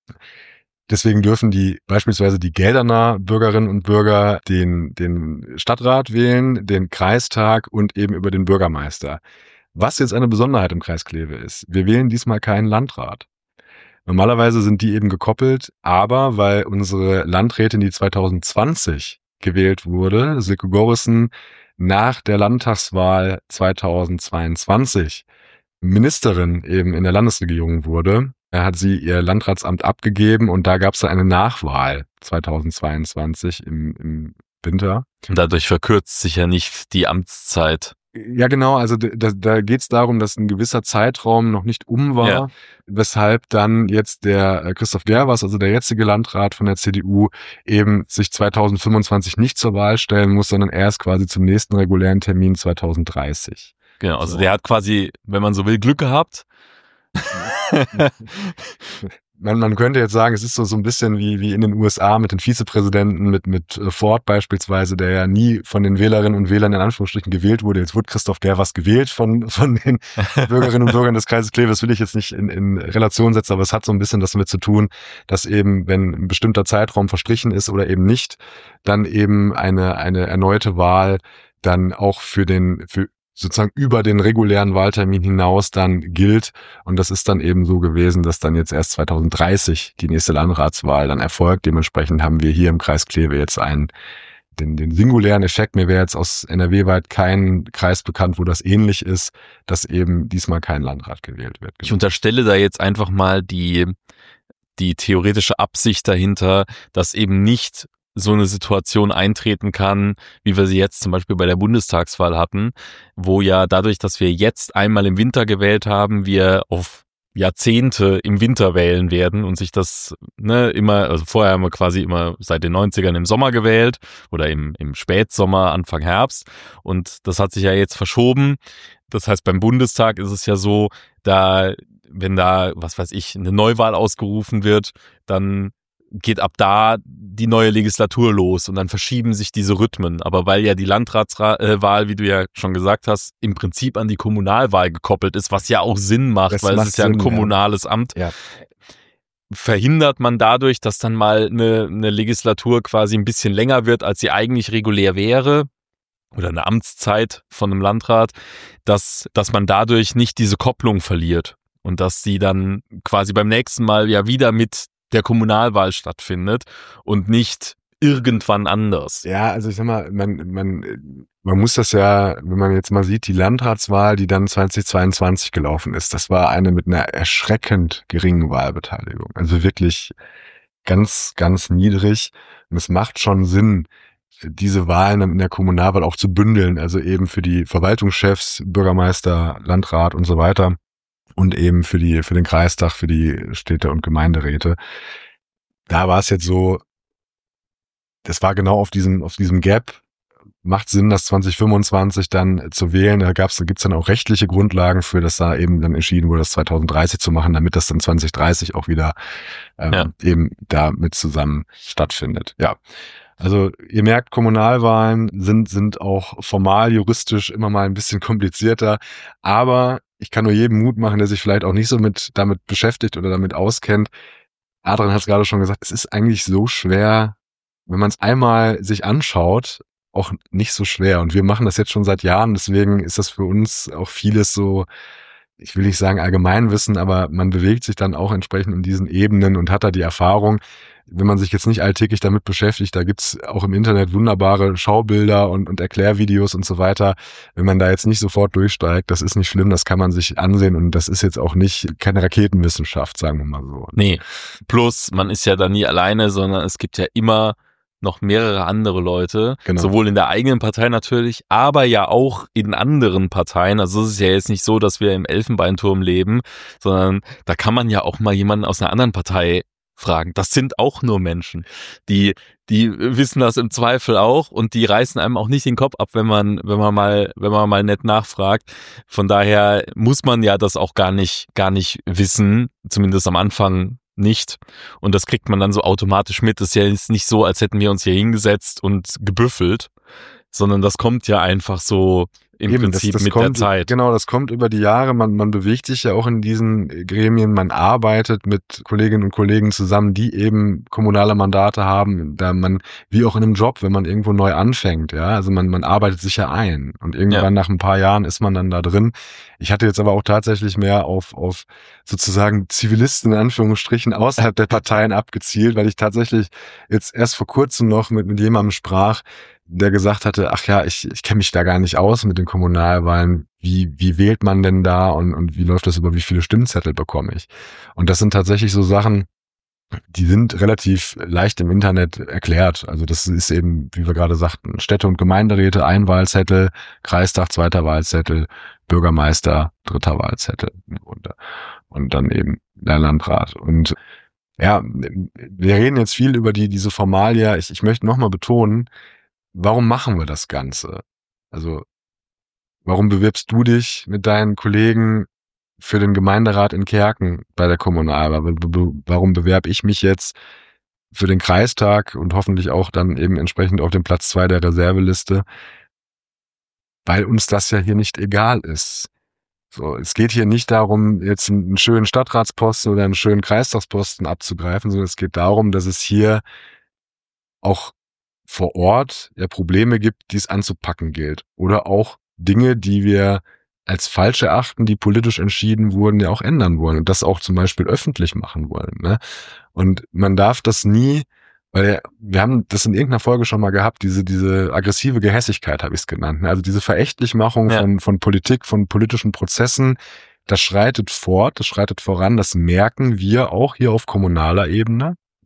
Deswegen dürfen beispielsweise die Gelderner Bürgerinnen und Bürger den Stadtrat wählen, den Kreistag und eben über den Bürgermeister. Was jetzt eine Besonderheit im Kreis Kleve ist, wir wählen diesmal keinen Landrat. Normalerweise sind die eben gekoppelt, aber weil unsere Landrätin, die 2020 gewählt wurde, Silke Gorissen, nach der Landtagswahl 2022 Ministerin eben in der Landesregierung wurde, hat sie ihr Landratsamt abgegeben und da gab es eine Nachwahl 2022 im Winter. Und dadurch verkürzt sich ja nicht die Amtszeit. Ja, genau, also da geht es darum, dass ein gewisser Zeitraum noch nicht war, weshalb dann jetzt der Christoph Gerwas, also der jetzige Landrat von der CDU, eben sich 2025 nicht zur Wahl stellen muss, sondern erst quasi zum nächsten regulären Termin 2030. Genau, also der hat quasi, wenn man so will, Glück gehabt. Man könnte jetzt sagen, es ist so ein bisschen wie in den USA mit den Vizepräsidenten, mit Ford beispielsweise, der ja nie von den Wählerinnen und Wählern in Anführungsstrichen gewählt wurde. Jetzt wurde Christoph Gerwas gewählt von den Bürgerinnen und Bürgern des Kreises Kleve. Das will ich jetzt nicht in Relation setzen, aber es hat so ein bisschen das damit zu tun, dass eben, wenn ein bestimmter Zeitraum verstrichen ist oder eben nicht, dann eben eine erneute Wahl dann auch für sozusagen über den regulären Wahltermin hinaus dann gilt. Und das ist dann eben so gewesen, dass dann jetzt erst 2030 die nächste Landratswahl dann erfolgt. Dementsprechend haben wir hier im Kreis Kleve jetzt den singulären Effekt. Mir wäre jetzt aus NRW weit kein Kreis bekannt, wo das ähnlich ist, dass eben diesmal kein Landrat gewählt wird. Ich unterstelle da jetzt einfach mal die theoretische Absicht dahinter, dass eben nicht so eine Situation eintreten kann, wie wir sie jetzt zum Beispiel bei der Bundestagswahl hatten, wo ja dadurch, dass wir jetzt einmal im Winter gewählt haben, wir auf Jahrzehnte im Winter wählen werden und sich das immer, also vorher haben wir quasi immer seit den 90ern im Sommer gewählt oder im Spätsommer, Anfang Herbst, und das hat sich ja jetzt verschoben. Das heißt, beim Bundestag ist es ja so, wenn da, was weiß ich, eine Neuwahl ausgerufen wird, dann geht ab da die neue Legislatur los und dann verschieben sich diese Rhythmen. Aber weil ja die Landratswahl, wie du ja schon gesagt hast, im Prinzip an die Kommunalwahl gekoppelt ist, was ja auch Sinn macht, weil es ist ja ein kommunales Amt, verhindert man dadurch, dass dann mal eine Legislatur quasi ein bisschen länger wird, als sie eigentlich regulär wäre, oder eine Amtszeit von einem Landrat, dass man dadurch nicht diese Kopplung verliert und dass sie dann quasi beim nächsten Mal ja wieder mit der Kommunalwahl stattfindet und nicht irgendwann anders. Ja, also ich sag mal, man muss das ja, wenn man jetzt mal sieht, die Landratswahl, die dann 2022 gelaufen ist, das war eine mit einer erschreckend geringen Wahlbeteiligung. Also wirklich ganz, ganz niedrig. Und es macht schon Sinn, diese Wahlen in der Kommunalwahl auch zu bündeln, also eben für die Verwaltungschefs, Bürgermeister, Landrat und so weiter und eben für den Kreistag, für die Städte- und Gemeinderäte. Da war es jetzt so, das war genau auf diesem Gap. Macht Sinn, das 2025 dann zu wählen. Da gibt's dann auch rechtliche Grundlagen für, dass da eben dann entschieden wurde, das 2030 zu machen, damit das dann 2030 auch wieder eben da mit zusammen stattfindet. Ja. Also ihr merkt, Kommunalwahlen sind auch formal, juristisch immer mal ein bisschen komplizierter, aber ich kann nur jedem Mut machen, der sich vielleicht auch nicht so damit beschäftigt oder damit auskennt. Adrian hat es gerade schon gesagt, es ist eigentlich so schwer, wenn man es einmal sich anschaut, auch nicht so schwer. Und wir machen das jetzt schon seit Jahren, deswegen ist das für uns auch vieles so, ich will nicht sagen Allgemeinwissen, aber man bewegt sich dann auch entsprechend in diesen Ebenen und hat da die Erfahrung. Wenn man sich jetzt nicht alltäglich damit beschäftigt, da gibt's auch im Internet wunderbare Schaubilder und Erklärvideos und so weiter. Wenn man da jetzt nicht sofort durchsteigt, das ist nicht schlimm, das kann man sich ansehen und das ist jetzt auch nicht keine Raketenwissenschaft, sagen wir mal so. Nee, plus man ist ja da nie alleine, sondern es gibt ja immer noch mehrere andere Leute, sowohl in der eigenen Partei natürlich, aber ja auch in anderen Parteien. Also es ist ja jetzt nicht so, dass wir im Elfenbeinturm leben, sondern da kann man ja auch mal jemanden aus einer anderen Partei fragen. Das sind auch nur Menschen, die wissen das im Zweifel auch und die reißen einem auch nicht den Kopf ab, wenn man mal nett nachfragt. Von daher muss man ja das auch gar nicht wissen, zumindest am Anfang nicht. Und das kriegt man dann so automatisch mit. Das ist ja jetzt nicht so, als hätten wir uns hier hingesetzt und gebüffelt, sondern das kommt ja einfach so im Prinzip das mit der Zeit. Genau, das kommt über die Jahre. Man bewegt sich ja auch in diesen Gremien. Man arbeitet mit Kolleginnen und Kollegen zusammen, die eben kommunale Mandate haben. Da man, wie auch in einem Job, wenn man irgendwo neu anfängt, ja, also man arbeitet sich ja ein. Und irgendwann nach ein paar Jahren ist man dann da drin. Ich hatte jetzt aber auch tatsächlich mehr auf sozusagen Zivilisten in Anführungsstrichen außerhalb der Parteien abgezielt, weil ich tatsächlich jetzt erst vor kurzem noch mit jemandem sprach, der gesagt hatte, ach ja, ich kenne mich da gar nicht aus mit den Kommunalwahlen. Wie wählt man denn da und wie läuft das über, wie viele Stimmzettel bekomme ich? Und das sind tatsächlich so Sachen, die sind relativ leicht im Internet erklärt. Also das ist eben, wie wir gerade sagten, Städte- und Gemeinderäte, ein Wahlzettel, Kreistag, zweiter Wahlzettel, Bürgermeister, dritter Wahlzettel und dann eben der Landrat. Und ja, wir reden jetzt viel über diese Formalia. Ich möchte nochmal betonen, warum machen wir das Ganze? Also, warum bewirbst du dich mit deinen Kollegen für den Gemeinderat in Kerken bei der Kommunalwahl? Warum bewerbe ich mich jetzt für den Kreistag und hoffentlich auch dann eben entsprechend auf dem Platz 2 der Reserveliste? Weil uns das ja hier nicht egal ist. So, es geht hier nicht darum, jetzt einen schönen Stadtratsposten oder einen schönen Kreistagsposten abzugreifen, sondern es geht darum, dass es hier auch vor Ort ja Probleme gibt, die es anzupacken gilt. Oder auch Dinge, die wir als falsch erachten, die politisch entschieden wurden, ja auch ändern wollen und das auch zum Beispiel öffentlich machen wollen. Ne? Und man darf das nie, weil wir haben das in irgendeiner Folge schon mal gehabt, diese aggressive Gehässigkeit habe ich es genannt. Ne? Also diese Verächtlichmachung von Politik, von politischen Prozessen, das schreitet fort, das schreitet voran, das merken wir auch hier auf kommunaler Ebene.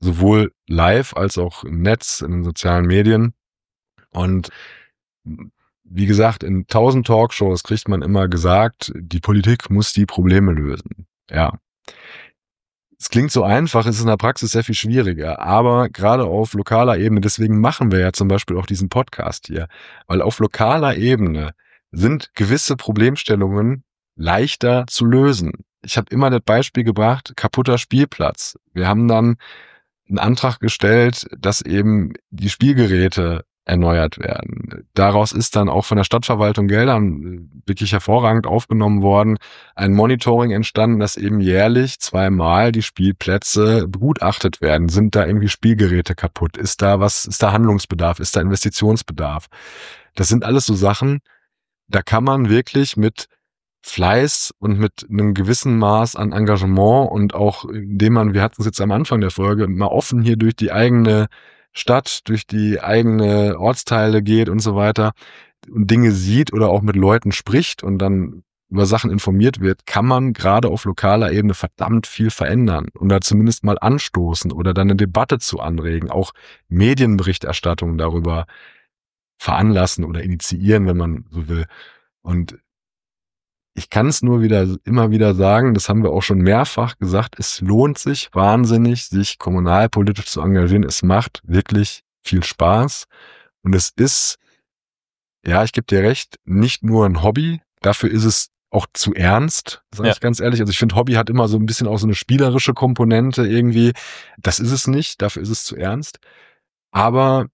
sowohl live als auch im Netz, in den sozialen Medien. Und wie gesagt, in 1000 Talkshows kriegt man immer gesagt, die Politik muss die Probleme lösen. Ja. Es klingt so einfach, es ist in der Praxis sehr viel schwieriger, aber gerade auf lokaler Ebene, deswegen machen wir ja zum Beispiel auch diesen Podcast hier, weil auf lokaler Ebene sind gewisse Problemstellungen leichter zu lösen. Ich habe immer das Beispiel gebracht, kaputter Spielplatz. Wir haben dann einen Antrag gestellt, dass eben die Spielgeräte erneuert werden. Daraus ist dann auch von der Stadtverwaltung Geldern wirklich hervorragend aufgenommen worden, ein Monitoring entstanden, dass eben jährlich 2-mal die Spielplätze begutachtet werden. Sind da irgendwie Spielgeräte kaputt? Ist da Handlungsbedarf? Ist da Investitionsbedarf? Das sind alles so Sachen, da kann man wirklich mit Fleiß und mit einem gewissen Maß an Engagement und auch indem man, wir hatten es jetzt am Anfang der Folge, mal offen hier durch die eigene Stadt, durch die eigene Ortsteile geht und so weiter und Dinge sieht oder auch mit Leuten spricht und dann über Sachen informiert wird, kann man gerade auf lokaler Ebene verdammt viel verändern oder zumindest mal anstoßen oder dann eine Debatte zu anregen, auch Medienberichterstattung darüber veranlassen oder initiieren, wenn man so will. Und ich kann es nur immer wieder sagen, das haben wir auch schon mehrfach gesagt, es lohnt sich wahnsinnig, sich kommunalpolitisch zu engagieren. Es macht wirklich viel Spaß und es ist, ja, ich gebe dir recht, nicht nur ein Hobby, dafür ist es auch zu ernst, sage ich ganz ehrlich. Also ich finde, Hobby hat immer so ein bisschen auch so eine spielerische Komponente irgendwie. Das ist es nicht, dafür ist es zu ernst. Aber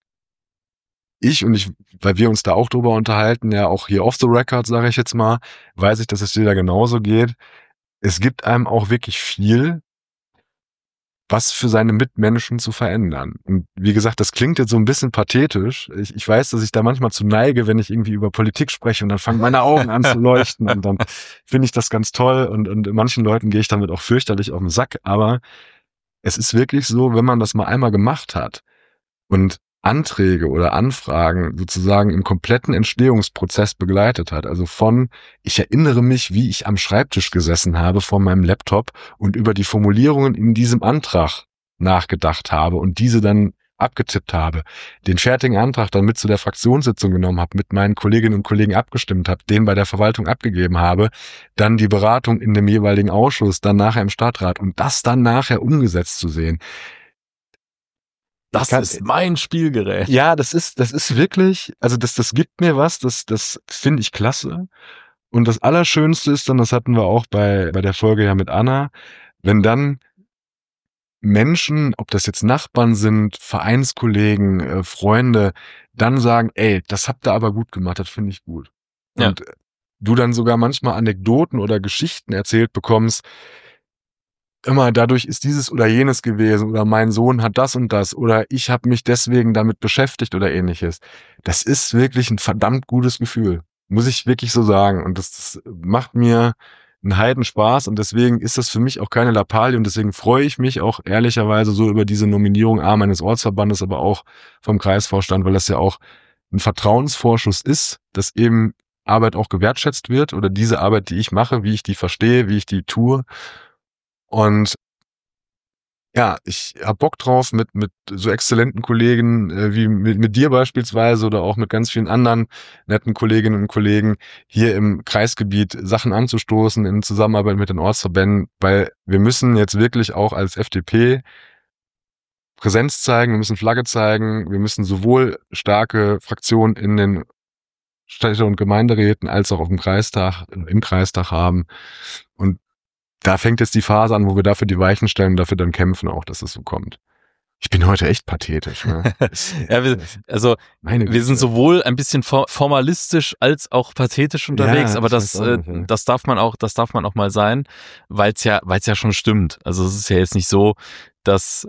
weil wir uns da auch drüber unterhalten, ja auch hier off the record, sage ich jetzt mal, weiß ich, dass es dir da genauso geht. Es gibt einem auch wirklich viel, was für seine Mitmenschen zu verändern. Und wie gesagt, das klingt jetzt so ein bisschen pathetisch. Ich weiß, dass ich da manchmal zu neige, wenn ich irgendwie über Politik spreche und dann fangen meine Augen an zu leuchten und dann finde ich das ganz toll und manchen Leuten gehe ich damit auch fürchterlich auf den Sack. Aber es ist wirklich so, wenn man das mal einmal gemacht hat und Anträge oder Anfragen sozusagen im kompletten Entstehungsprozess begleitet hat. Also ich erinnere mich, wie ich am Schreibtisch gesessen habe vor meinem Laptop und über die Formulierungen in diesem Antrag nachgedacht habe und diese dann abgetippt habe, den fertigen Antrag dann mit zu der Fraktionssitzung genommen habe, mit meinen Kolleginnen und Kollegen abgestimmt habe, den bei der Verwaltung abgegeben habe, dann die Beratung in dem jeweiligen Ausschuss, dann nachher im Stadtrat und das dann nachher umgesetzt zu sehen. Das ist mein Spielgerät. Ja, das ist wirklich, also das gibt mir was, das finde ich klasse. Und das Allerschönste ist dann, das hatten wir auch bei der Folge ja mit Anna, wenn dann Menschen, ob das jetzt Nachbarn sind, Vereinskollegen, Freunde, dann sagen, ey, das habt ihr aber gut gemacht, das finde ich gut. Ja. Und du dann sogar manchmal Anekdoten oder Geschichten erzählt bekommst, immer dadurch ist dieses oder jenes gewesen oder mein Sohn hat das und das oder ich habe mich deswegen damit beschäftigt oder ähnliches. Das ist wirklich ein verdammt gutes Gefühl, muss ich wirklich so sagen. Und das macht mir einen Heidenspaß und deswegen ist das für mich auch keine Lappalie und deswegen freue ich mich auch ehrlicherweise so über diese Nominierung meines Ortsverbandes, aber auch vom Kreisvorstand, weil das ja auch ein Vertrauensvorschuss ist, dass eben Arbeit auch gewertschätzt wird oder diese Arbeit, die ich mache, wie ich die verstehe, wie ich die tue. Und ja, ich hab Bock drauf, mit so exzellenten Kollegen wie mit dir beispielsweise oder auch mit ganz vielen anderen netten Kolleginnen und Kollegen hier im Kreisgebiet Sachen anzustoßen in Zusammenarbeit mit den Ortsverbänden, weil wir müssen jetzt wirklich auch als FDP Präsenz zeigen, wir müssen Flagge zeigen, wir müssen sowohl starke Fraktionen in den Städte- und Gemeinderäten als auch im Kreistag haben. Und da fängt jetzt die Phase an, wo wir dafür die Weichen stellen und dafür dann kämpfen auch, dass es so kommt. Ich bin heute echt pathetisch. Ne? Ja, wir sind sowohl ein bisschen formalistisch als auch pathetisch unterwegs, Ja, aber das darf man auch mal sein, weil es ja schon stimmt. Also es ist ja jetzt nicht so, dass,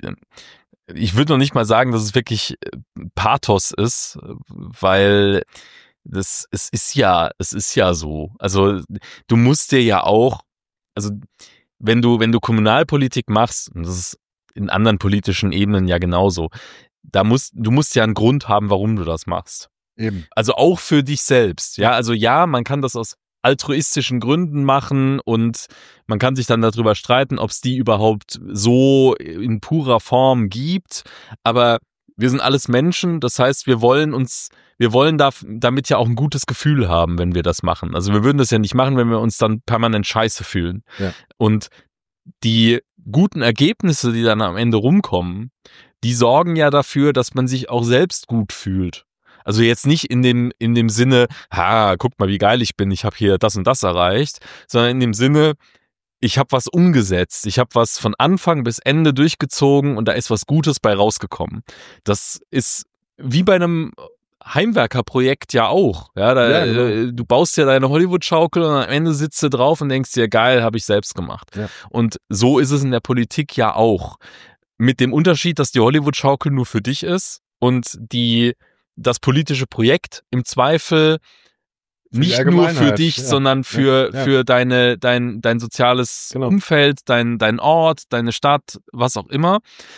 ich würde noch nicht mal sagen, dass es wirklich Pathos ist, weil es ist ja so. Also du musst dir ja auch, also wenn du Kommunalpolitik machst, und das ist in anderen politischen Ebenen ja genauso, du musst ja einen Grund haben, warum du das machst. Eben. Also auch für dich selbst. Ja, also ja, man kann das aus altruistischen Gründen machen und man kann sich dann darüber streiten, ob es die überhaupt so in purer Form gibt, aber wir sind alles Menschen, das heißt, wir wollen damit ja auch ein gutes Gefühl haben, wenn wir das machen. Also wir würden das ja nicht machen, wenn wir uns dann permanent scheiße fühlen. Ja. Und die guten Ergebnisse, die dann am Ende rumkommen, die sorgen ja dafür, dass man sich auch selbst gut fühlt. Also jetzt nicht in dem Sinne, guck mal, wie geil ich bin, ich habe hier das und das erreicht, sondern in dem Sinne, ich habe was umgesetzt, ich habe was von Anfang bis Ende durchgezogen und da ist was Gutes bei rausgekommen. Das ist wie bei einem Heimwerkerprojekt ja auch. Ja, genau. Du baust ja deine Hollywood-Schaukel und am Ende sitzt du drauf und denkst dir, geil, habe ich selbst gemacht. Ja. Und so ist es in der Politik ja auch. Mit dem Unterschied, dass die Hollywood-Schaukel nur für dich ist und das politische Projekt im Zweifel nicht nur für dich, sondern für dein soziales Umfeld, dein Ort, deine Stadt, was auch immer.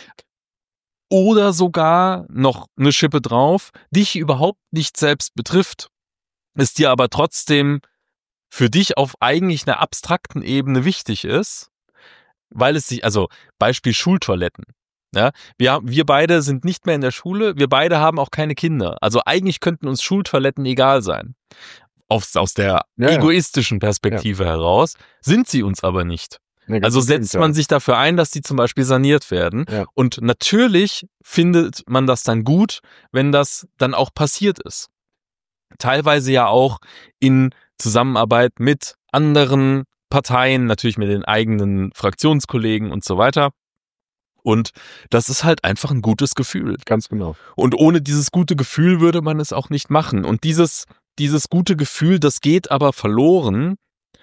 Oder sogar noch eine Schippe drauf, dich überhaupt nicht selbst betrifft, es dir aber trotzdem für dich auf eigentlich einer abstrakten Ebene wichtig ist, weil es sich, also Beispiel Schultoiletten. Ja, wir beide sind nicht mehr in der Schule, wir beide haben auch keine Kinder. Also eigentlich könnten uns Schultoiletten egal sein. Aus der egoistischen Perspektive heraus, sind sie uns aber nicht. Also setzt man sich dafür ein, dass die zum Beispiel saniert werden. Ja. Und natürlich findet man das dann gut, wenn das dann auch passiert ist. Teilweise ja auch in Zusammenarbeit mit anderen Parteien, natürlich mit den eigenen Fraktionskollegen und so weiter. Und das ist halt einfach ein gutes Gefühl. Ganz genau. Und ohne dieses gute Gefühl würde man es auch nicht machen. Und dieses gute Gefühl, das geht aber verloren,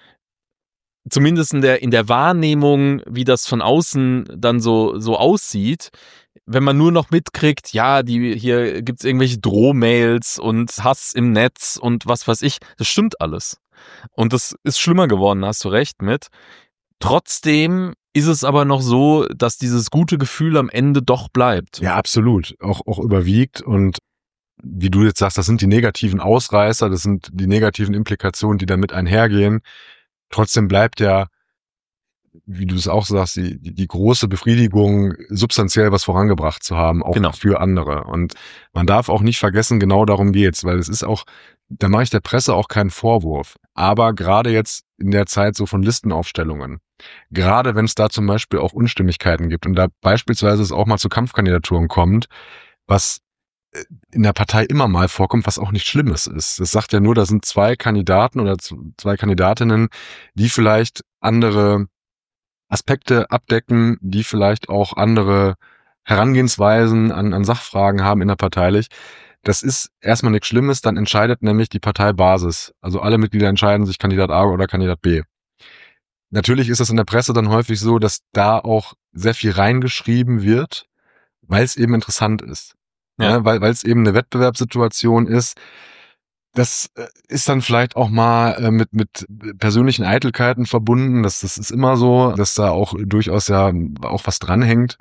zumindest in der Wahrnehmung, wie das von außen dann so aussieht, wenn man nur noch mitkriegt, ja, hier gibt's irgendwelche Drohmails und Hass im Netz und was weiß ich, das stimmt alles. Und das ist schlimmer geworden, hast du recht mit. Trotzdem ist es aber noch so, dass dieses gute Gefühl am Ende doch bleibt. Ja, absolut. Auch überwiegt und wie du jetzt sagst, das sind die negativen Ausreißer, das sind die negativen Implikationen, die damit einhergehen. Trotzdem bleibt ja, wie du es auch sagst, die große Befriedigung, substanziell was vorangebracht zu haben, auch für andere. Und man darf auch nicht vergessen, genau darum geht's, weil es ist auch, da mache ich der Presse auch keinen Vorwurf. Aber gerade jetzt in der Zeit so von Listenaufstellungen, gerade wenn es da zum Beispiel auch Unstimmigkeiten gibt und da beispielsweise es auch mal zu Kampfkandidaturen kommt, was in der Partei immer mal vorkommt, was auch nicht Schlimmes ist. Das sagt ja nur, da sind zwei Kandidaten oder zwei Kandidatinnen, die vielleicht andere Aspekte abdecken, die vielleicht auch andere Herangehensweisen an Sachfragen haben innerparteilich. Das ist erstmal nichts Schlimmes, dann entscheidet nämlich die Parteibasis. Also alle Mitglieder entscheiden sich Kandidat A oder Kandidat B. Natürlich ist es in der Presse dann häufig so, dass da auch sehr viel reingeschrieben wird, weil es eben interessant ist. Ja, weil es eben eine Wettbewerbssituation ist. Das ist dann vielleicht auch mal mit persönlichen Eitelkeiten verbunden. Das ist immer so, dass da auch durchaus ja auch was dranhängt.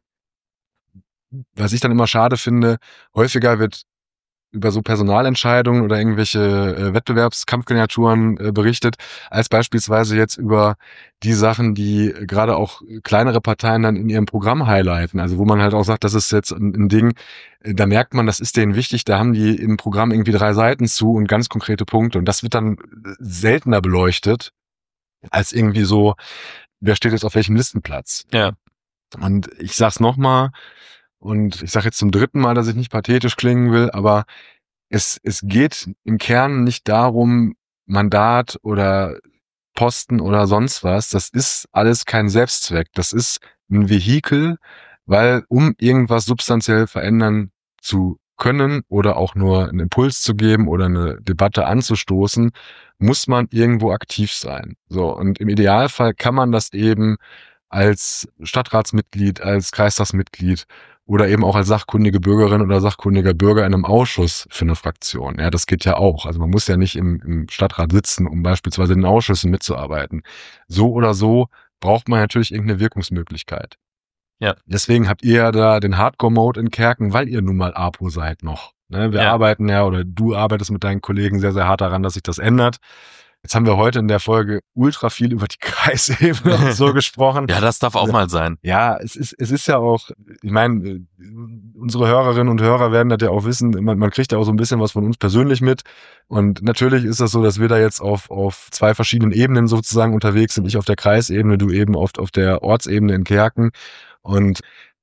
Was ich dann immer schade finde, häufiger wird über so Personalentscheidungen oder irgendwelche Wettbewerbskampfkandidaturen berichtet, als beispielsweise jetzt über die Sachen, die gerade auch kleinere Parteien dann in ihrem Programm highlighten. Also wo man halt auch sagt, das ist jetzt ein Ding, da merkt man, das ist denen wichtig, da haben die im Programm irgendwie 3 Seiten zu und ganz konkrete Punkte. Und das wird dann seltener beleuchtet, als irgendwie so, wer steht jetzt auf welchem Listenplatz. Ja. Und ich sag's nochmal, und ich sage jetzt zum 3. Mal, dass ich nicht pathetisch klingen will, aber es geht im Kern nicht darum, Mandat oder Posten oder sonst was. Das ist alles kein Selbstzweck. Das ist ein Vehikel, weil um irgendwas substanziell verändern zu können oder auch nur einen Impuls zu geben oder eine Debatte anzustoßen, muss man irgendwo aktiv sein. So, und im Idealfall kann man das eben als Stadtratsmitglied, als Kreistagsmitglied oder eben auch als sachkundige Bürgerin oder sachkundiger Bürger in einem Ausschuss für eine Fraktion. Ja, das geht ja auch. Also man muss ja nicht im Stadtrat sitzen, um beispielsweise in den Ausschüssen mitzuarbeiten. So oder so braucht man natürlich irgendeine Wirkungsmöglichkeit. Ja. Deswegen habt ihr ja da den Hardcore-Mode in Kerken, weil ihr nun mal APO seid noch. Ne, wir arbeiten ja, oder du arbeitest mit deinen Kollegen sehr, sehr hart daran, dass sich das ändert. Jetzt haben wir heute in der Folge ultra viel über die Kreisebene und so gesprochen. Ja, das darf auch mal sein. Ja, es ist ja auch, ich meine, unsere Hörerinnen und Hörer werden das ja auch wissen, man kriegt ja auch so ein bisschen was von uns persönlich mit. Und natürlich ist das so, dass wir da jetzt auf 2 verschiedenen Ebenen sozusagen unterwegs sind. Ich auf der Kreisebene, du eben auf der Ortsebene in Kerken. Und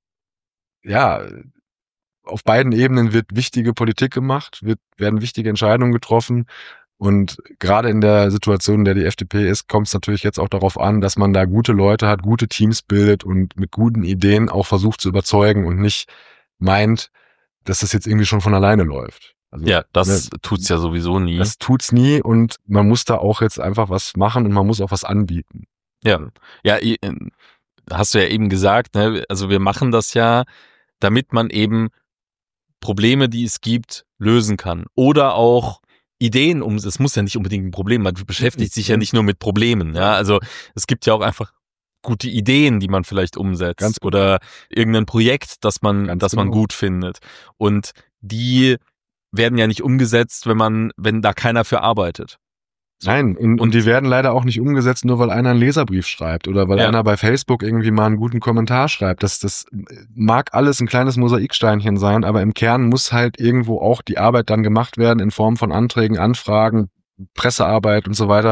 ja, auf beiden Ebenen wird wichtige Politik gemacht, werden wichtige Entscheidungen getroffen. Und gerade in der Situation, in der die FDP ist, kommt es natürlich jetzt auch darauf an, dass man da gute Leute hat, gute Teams bildet und mit guten Ideen auch versucht zu überzeugen und nicht meint, dass das jetzt irgendwie schon von alleine läuft. Also, Ja, das tut's ja sowieso nie. Das tut's nie und man muss da auch jetzt einfach was machen und man muss auch was anbieten. Ja, hast du ja eben gesagt, ne? Also wir machen das ja, damit man eben Probleme, die es gibt, lösen kann. Oder auch Ideen es muss ja nicht unbedingt ein Problem, man beschäftigt sich ja nicht nur mit Problemen, ja. Also es gibt ja auch einfach gute Ideen, die man vielleicht umsetzt oder irgendein Projekt, das man gut findet. Und die werden ja nicht umgesetzt, wenn da keiner für arbeitet. Nein, und die werden leider auch nicht umgesetzt, nur weil einer einen Leserbrief schreibt oder weil einer bei Facebook irgendwie mal einen guten Kommentar schreibt. Das mag alles ein kleines Mosaiksteinchen sein, aber im Kern muss halt irgendwo auch die Arbeit dann gemacht werden in Form von Anträgen, Anfragen, Pressearbeit und so weiter.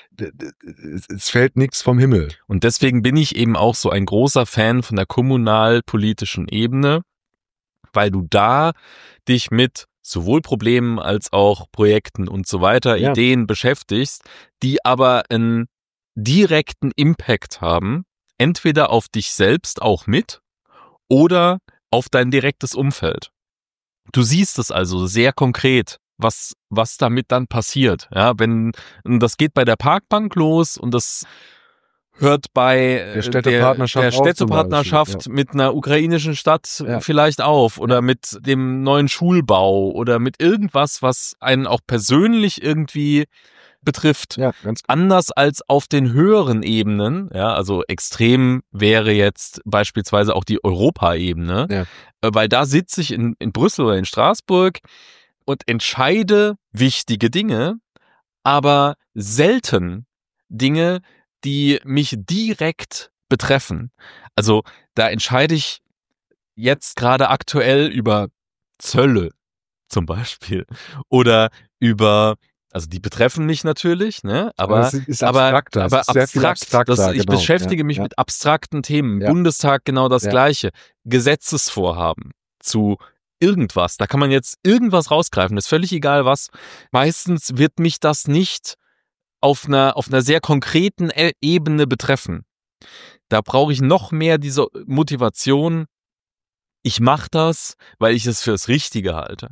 Es fällt nichts vom Himmel. Und deswegen bin ich eben auch so ein großer Fan von der kommunalpolitischen Ebene, weil du da dich mit sowohl Problemen als auch Projekten und so weiter, Ideen beschäftigst, die aber einen direkten Impact haben, entweder auf dich selbst auch mit oder auf dein direktes Umfeld. Du siehst es also sehr konkret, was damit dann passiert. Ja, das geht bei der Parkbank los und das hört bei der Städtepartnerschaft mit einer ukrainischen Stadt vielleicht auf oder mit dem neuen Schulbau oder mit irgendwas, was einen auch persönlich irgendwie betrifft. Ja, ganz anders als auf den höheren Ebenen. Ja, also extrem wäre jetzt beispielsweise auch die Europaebene, weil da sitze ich in Brüssel oder in Straßburg und entscheide wichtige Dinge, aber selten Dinge, die mich direkt betreffen. Also da entscheide ich jetzt gerade aktuell über Zölle zum Beispiel oder also die betreffen mich natürlich, ne? Aber das ist abstrakter. Ich beschäftige mich mit abstrakten Themen. Im Bundestag genau das Gleiche. Gesetzesvorhaben zu irgendwas. Da kann man jetzt irgendwas rausgreifen. Das ist völlig egal was. Meistens wird mich das nicht auf einer sehr konkreten Ebene betreffen. Da brauche ich noch mehr diese Motivation. Ich mache das, weil ich es für das Richtige halte.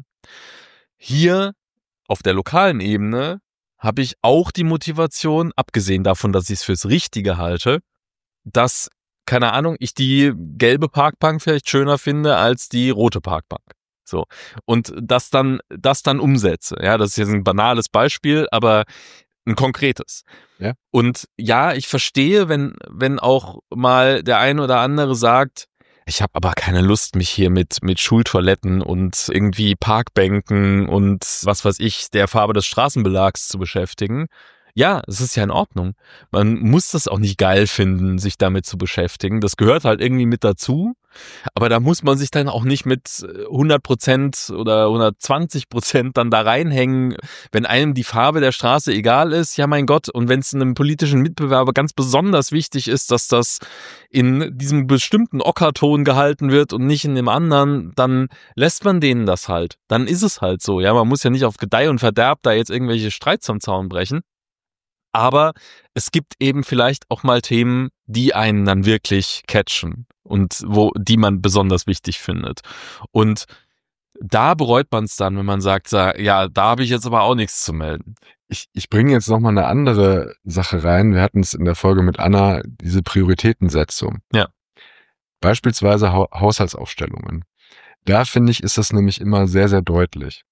Hier auf der lokalen Ebene habe ich auch die Motivation, abgesehen davon, dass ich es fürs Richtige halte, dass, keine Ahnung, ich die gelbe Parkbank vielleicht schöner finde als die rote Parkbank. So. Und das dann umsetze. Ja, das ist jetzt ein banales Beispiel, aber ein konkretes. Ja. Und ja, ich verstehe, wenn auch mal der eine oder andere sagt, ich habe aber keine Lust, mich hier mit Schultoiletten und irgendwie Parkbänken und was weiß ich, der Farbe des Straßenbelags zu beschäftigen. Ja, es ist ja in Ordnung. Man muss das auch nicht geil finden, sich damit zu beschäftigen. Das gehört halt irgendwie mit dazu. Aber da muss man sich dann auch nicht mit 100% oder 120% dann da reinhängen, wenn einem die Farbe der Straße egal ist. Ja, mein Gott. Und wenn es einem politischen Mitbewerber ganz besonders wichtig ist, dass das in diesem bestimmten Ockerton gehalten wird und nicht in dem anderen, dann lässt man denen das halt. Dann ist es halt so. Ja, man muss ja nicht auf Gedeih und Verderb da jetzt irgendwelche Streits am Zaun brechen. Aber es gibt eben vielleicht auch mal Themen, die einen dann wirklich catchen und die man besonders wichtig findet. Und da bereut man es dann, wenn man sagt, ja, da habe ich jetzt aber auch nichts zu melden. Ich bringe jetzt nochmal eine andere Sache rein. Wir hatten es in der Folge mit Anna, diese Prioritätensetzung. Ja. Beispielsweise Haushaltsaufstellungen. Da finde ich, ist das nämlich immer sehr, sehr deutlich.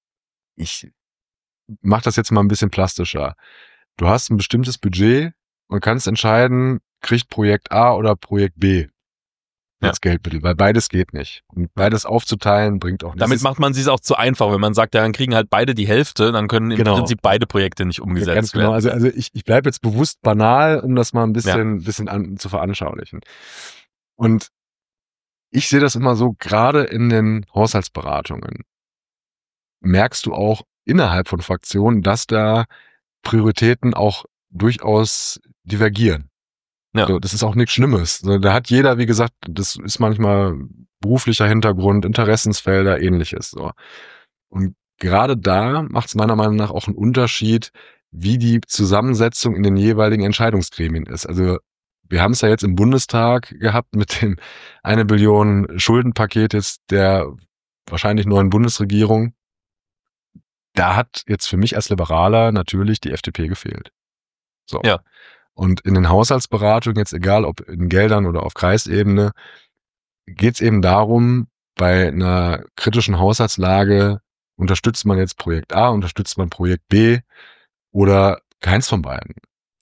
Ich mache das jetzt mal ein bisschen plastischer. Du hast ein bestimmtes Budget und kannst entscheiden, kriegt Projekt A oder Projekt B. als Geldmittel, weil beides geht nicht. Und beides aufzuteilen bringt auch nichts. Damit macht man es sich auch zu einfach, wenn man sagt, ja, dann kriegen halt beide die Hälfte, dann können im Prinzip beide Projekte nicht umgesetzt ganz genau. werden. Also ich bleibe jetzt bewusst banal, um das mal ein bisschen zu veranschaulichen. Und ich sehe das immer so, gerade in den Haushaltsberatungen merkst du auch innerhalb von Fraktionen, dass da Prioritäten auch durchaus divergieren. Ja. So, das ist auch nichts Schlimmes. So, da hat jeder, wie gesagt, das ist manchmal beruflicher Hintergrund, Interessensfelder, ähnliches. So. Und gerade da macht es meiner Meinung nach auch einen Unterschied, wie die Zusammensetzung in den jeweiligen Entscheidungsgremien ist. Also wir haben es ja jetzt im Bundestag gehabt mit dem 1 Billion Schuldenpaket jetzt der wahrscheinlich neuen Bundesregierung. Da hat jetzt für mich als Liberaler natürlich die FDP gefehlt. So. Ja. Und in den Haushaltsberatungen, jetzt egal ob in Geldern oder auf Kreisebene, geht es eben darum, bei einer kritischen Haushaltslage unterstützt man jetzt Projekt A, unterstützt man Projekt B oder keins von beiden.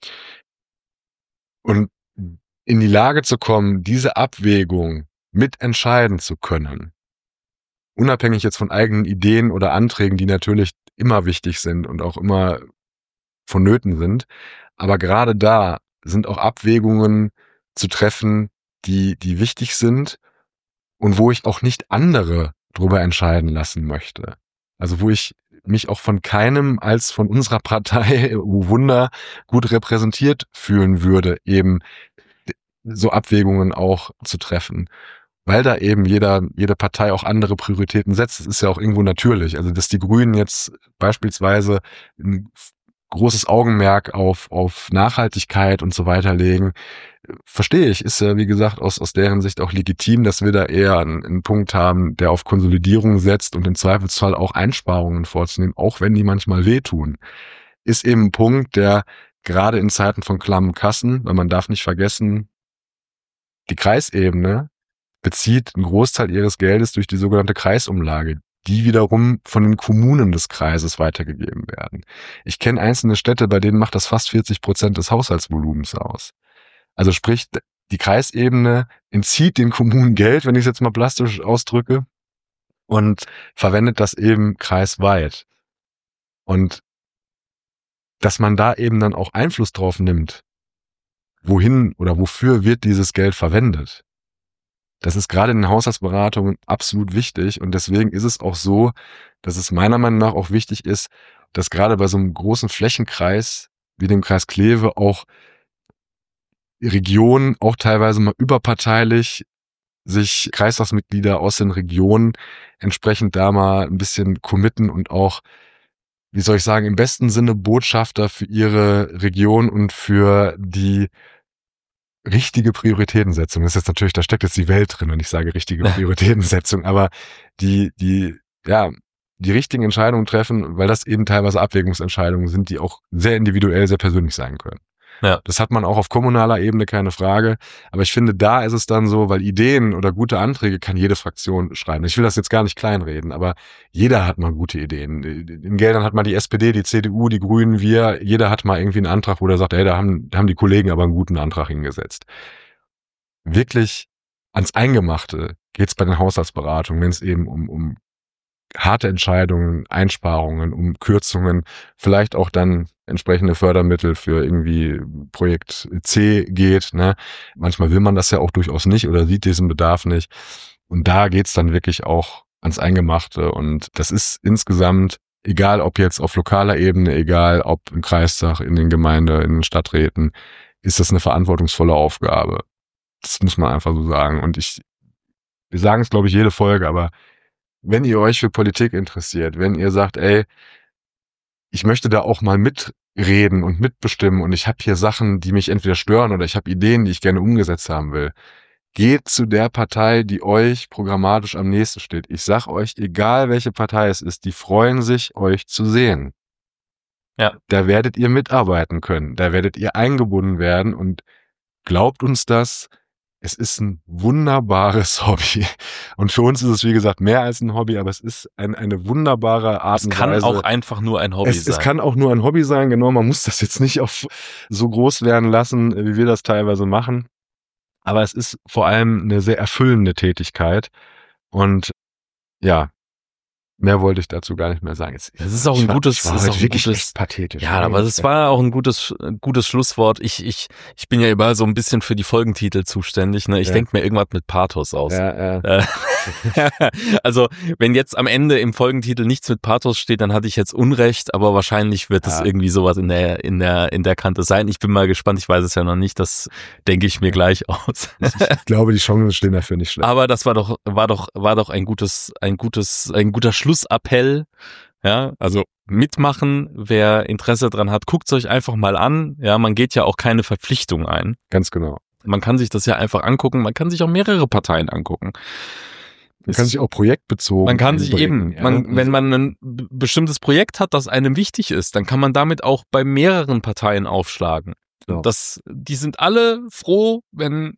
Und in die Lage zu kommen, diese Abwägung mitentscheiden zu können, unabhängig jetzt von eigenen Ideen oder Anträgen, die natürlich immer wichtig sind und auch immer vonnöten sind, aber gerade da sind auch Abwägungen zu treffen, die wichtig sind und wo ich auch nicht andere drüber entscheiden lassen möchte. Also wo ich mich auch von keinem als von unserer Partei, oh Wunder, gut repräsentiert fühlen würde, eben so Abwägungen auch zu treffen. Weil da eben jede Partei auch andere Prioritäten setzt. Das ist ja auch irgendwo natürlich. Also dass die Grünen jetzt beispielsweise ein großes Augenmerk auf Nachhaltigkeit und so weiter legen, verstehe ich, ist ja wie gesagt aus deren Sicht auch legitim, dass wir da eher einen Punkt haben, der auf Konsolidierung setzt und im Zweifelsfall auch Einsparungen vorzunehmen, auch wenn die manchmal wehtun. Ist eben ein Punkt, der gerade in Zeiten von klammen Kassen, weil man darf nicht vergessen, die Kreisebene bezieht einen Großteil ihres Geldes durch die sogenannte Kreisumlage, die wiederum von den Kommunen des Kreises weitergegeben werden. Ich kenne einzelne Städte, bei denen macht das fast 40% des Haushaltsvolumens aus. Also sprich, die Kreisebene entzieht den Kommunen Geld, wenn ich es jetzt mal plastisch ausdrücke, und verwendet das eben kreisweit. Und dass man da eben dann auch Einfluss drauf nimmt, wohin oder wofür wird dieses Geld verwendet. Das ist gerade in den Haushaltsberatungen absolut wichtig und deswegen ist es auch so, dass es meiner Meinung nach auch wichtig ist, dass gerade bei so einem großen Flächenkreis wie dem Kreis Kleve auch Regionen, auch teilweise mal überparteilich, sich Kreistagsmitglieder aus den Regionen entsprechend da mal ein bisschen committen und auch, wie soll ich sagen, im besten Sinne Botschafter für ihre Region und für die richtige Prioritätensetzung. Das ist jetzt natürlich, da steckt jetzt die Welt drin, wenn ich sage richtige Prioritätensetzung, aber die richtigen Entscheidungen treffen, weil das eben teilweise Abwägungsentscheidungen sind, die auch sehr individuell, sehr persönlich sein können. Ja. Das hat man auch auf kommunaler Ebene, keine Frage. Aber ich finde, da ist es dann so, weil Ideen oder gute Anträge kann jede Fraktion schreiben. Ich will das jetzt gar nicht kleinreden, aber jeder hat mal gute Ideen. In Geldern hat mal die SPD, die CDU, die Grünen, wir. Jeder hat mal irgendwie einen Antrag, wo der sagt, ey, da haben die Kollegen aber einen guten Antrag hingesetzt. Wirklich ans Eingemachte geht's bei den Haushaltsberatungen, wenn es eben um harte Entscheidungen, Einsparungen, um Kürzungen, vielleicht auch dann entsprechende Fördermittel für irgendwie Projekt C geht. Ne? Manchmal will man das ja auch durchaus nicht oder sieht diesen Bedarf nicht. Und da geht's dann wirklich auch ans Eingemachte. Und das ist insgesamt, egal ob jetzt auf lokaler Ebene, egal ob im Kreistag, in den Gemeinden, in den Stadträten, ist das eine verantwortungsvolle Aufgabe. Das muss man einfach so sagen. Und wir sagen es, glaube ich, jede Folge, aber wenn ihr euch für Politik interessiert, wenn ihr sagt, ey, ich möchte da auch mal mitreden und mitbestimmen und ich habe hier Sachen, die mich entweder stören oder ich habe Ideen, die ich gerne umgesetzt haben will, geht zu der Partei, die euch programmatisch am nächsten steht. Ich sag euch, egal welche Partei es ist, die freuen sich, euch zu sehen. Ja. Da werdet ihr mitarbeiten können, da werdet ihr eingebunden werden und glaubt uns das, es ist ein wunderbares Hobby. Und für uns ist es, wie gesagt, mehr als ein Hobby, aber es ist eine wunderbare Art und Weise. Es kann auch einfach nur ein Hobby sein. Es kann auch nur ein Hobby sein, genau. Man muss das jetzt nicht auf so groß werden lassen, wie wir das teilweise machen. Aber es ist vor allem eine sehr erfüllende Tätigkeit. Und ja, mehr wollte ich dazu gar nicht mehr sagen. Das ist auch ein gutes, war das ist heute auch ein wirklich gutes, echt pathetisch. ja, aber das war auch ein gutes Schlusswort. Ich bin ja immer so ein bisschen für die Folgentitel zuständig, ne? Ich denke mir irgendwas mit Pathos aus. Ja. Also, wenn jetzt am Ende im Folgentitel nichts mit Pathos steht, dann hatte ich jetzt Unrecht, aber wahrscheinlich wird es irgendwie sowas in der Kante sein. Ich bin mal gespannt, ich weiß es ja noch nicht, das denke ich mir gleich aus. Ich glaube, die Chancen stehen dafür nicht schlecht. Aber das war doch ein guter Schlussappell. Ja, also mitmachen, wer Interesse dran hat, guckt's euch einfach mal an. Ja, man geht ja auch keine Verpflichtung ein. Ganz genau. Man kann sich das ja einfach angucken. Man kann sich auch mehrere Parteien angucken. Man kann sich auch projektbezogen. Man kann sich einbringen, wenn man ein bestimmtes Projekt hat, das einem wichtig ist, dann kann man damit auch bei mehreren Parteien aufschlagen. Ja. Die sind alle froh, wenn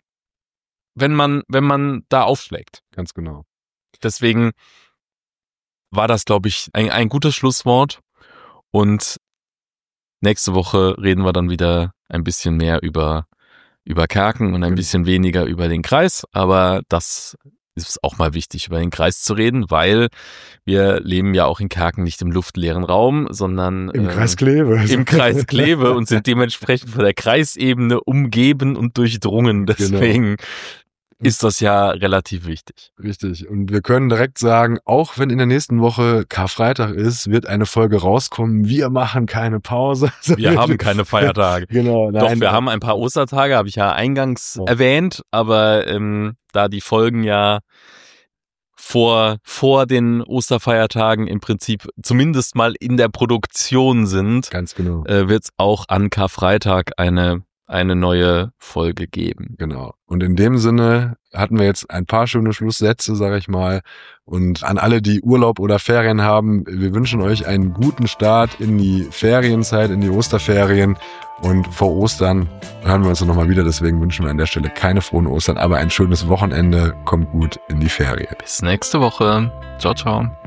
man da aufschlägt. Ganz genau. Deswegen war das, glaube ich, ein gutes Schlusswort. Und nächste Woche reden wir dann wieder ein bisschen mehr über Kerken und ein bisschen weniger über den Kreis. Aber das ist auch mal wichtig, über den Kreis zu reden, weil wir leben ja auch in Kerken nicht im luftleeren Raum, sondern im Kreis Kleve. Im Kreis Kleve und sind dementsprechend von der Kreisebene umgeben und durchdrungen. Deswegen ist das ja relativ wichtig. Richtig. Und wir können direkt sagen, auch wenn in der nächsten Woche Karfreitag ist, wird eine Folge rauskommen. Wir machen keine Pause. Wir haben keine Feiertage. Genau. Doch, wir haben ein paar Ostertage, habe ich ja eingangs erwähnt, aber da die Folgen ja vor den Osterfeiertagen im Prinzip zumindest mal in der Produktion sind, ganz genau, wird es auch an Karfreitag eine neue Folge geben. Genau. Und in dem Sinne hatten wir jetzt ein paar schöne Schlusssätze, sage ich mal. Und an alle, die Urlaub oder Ferien haben, wir wünschen euch einen guten Start in die Ferienzeit, in die Osterferien. Und vor Ostern hören wir uns nochmal wieder. Deswegen wünschen wir an der Stelle keine frohen Ostern, aber ein schönes Wochenende. Kommt gut in die Ferien. Bis nächste Woche. Ciao, ciao.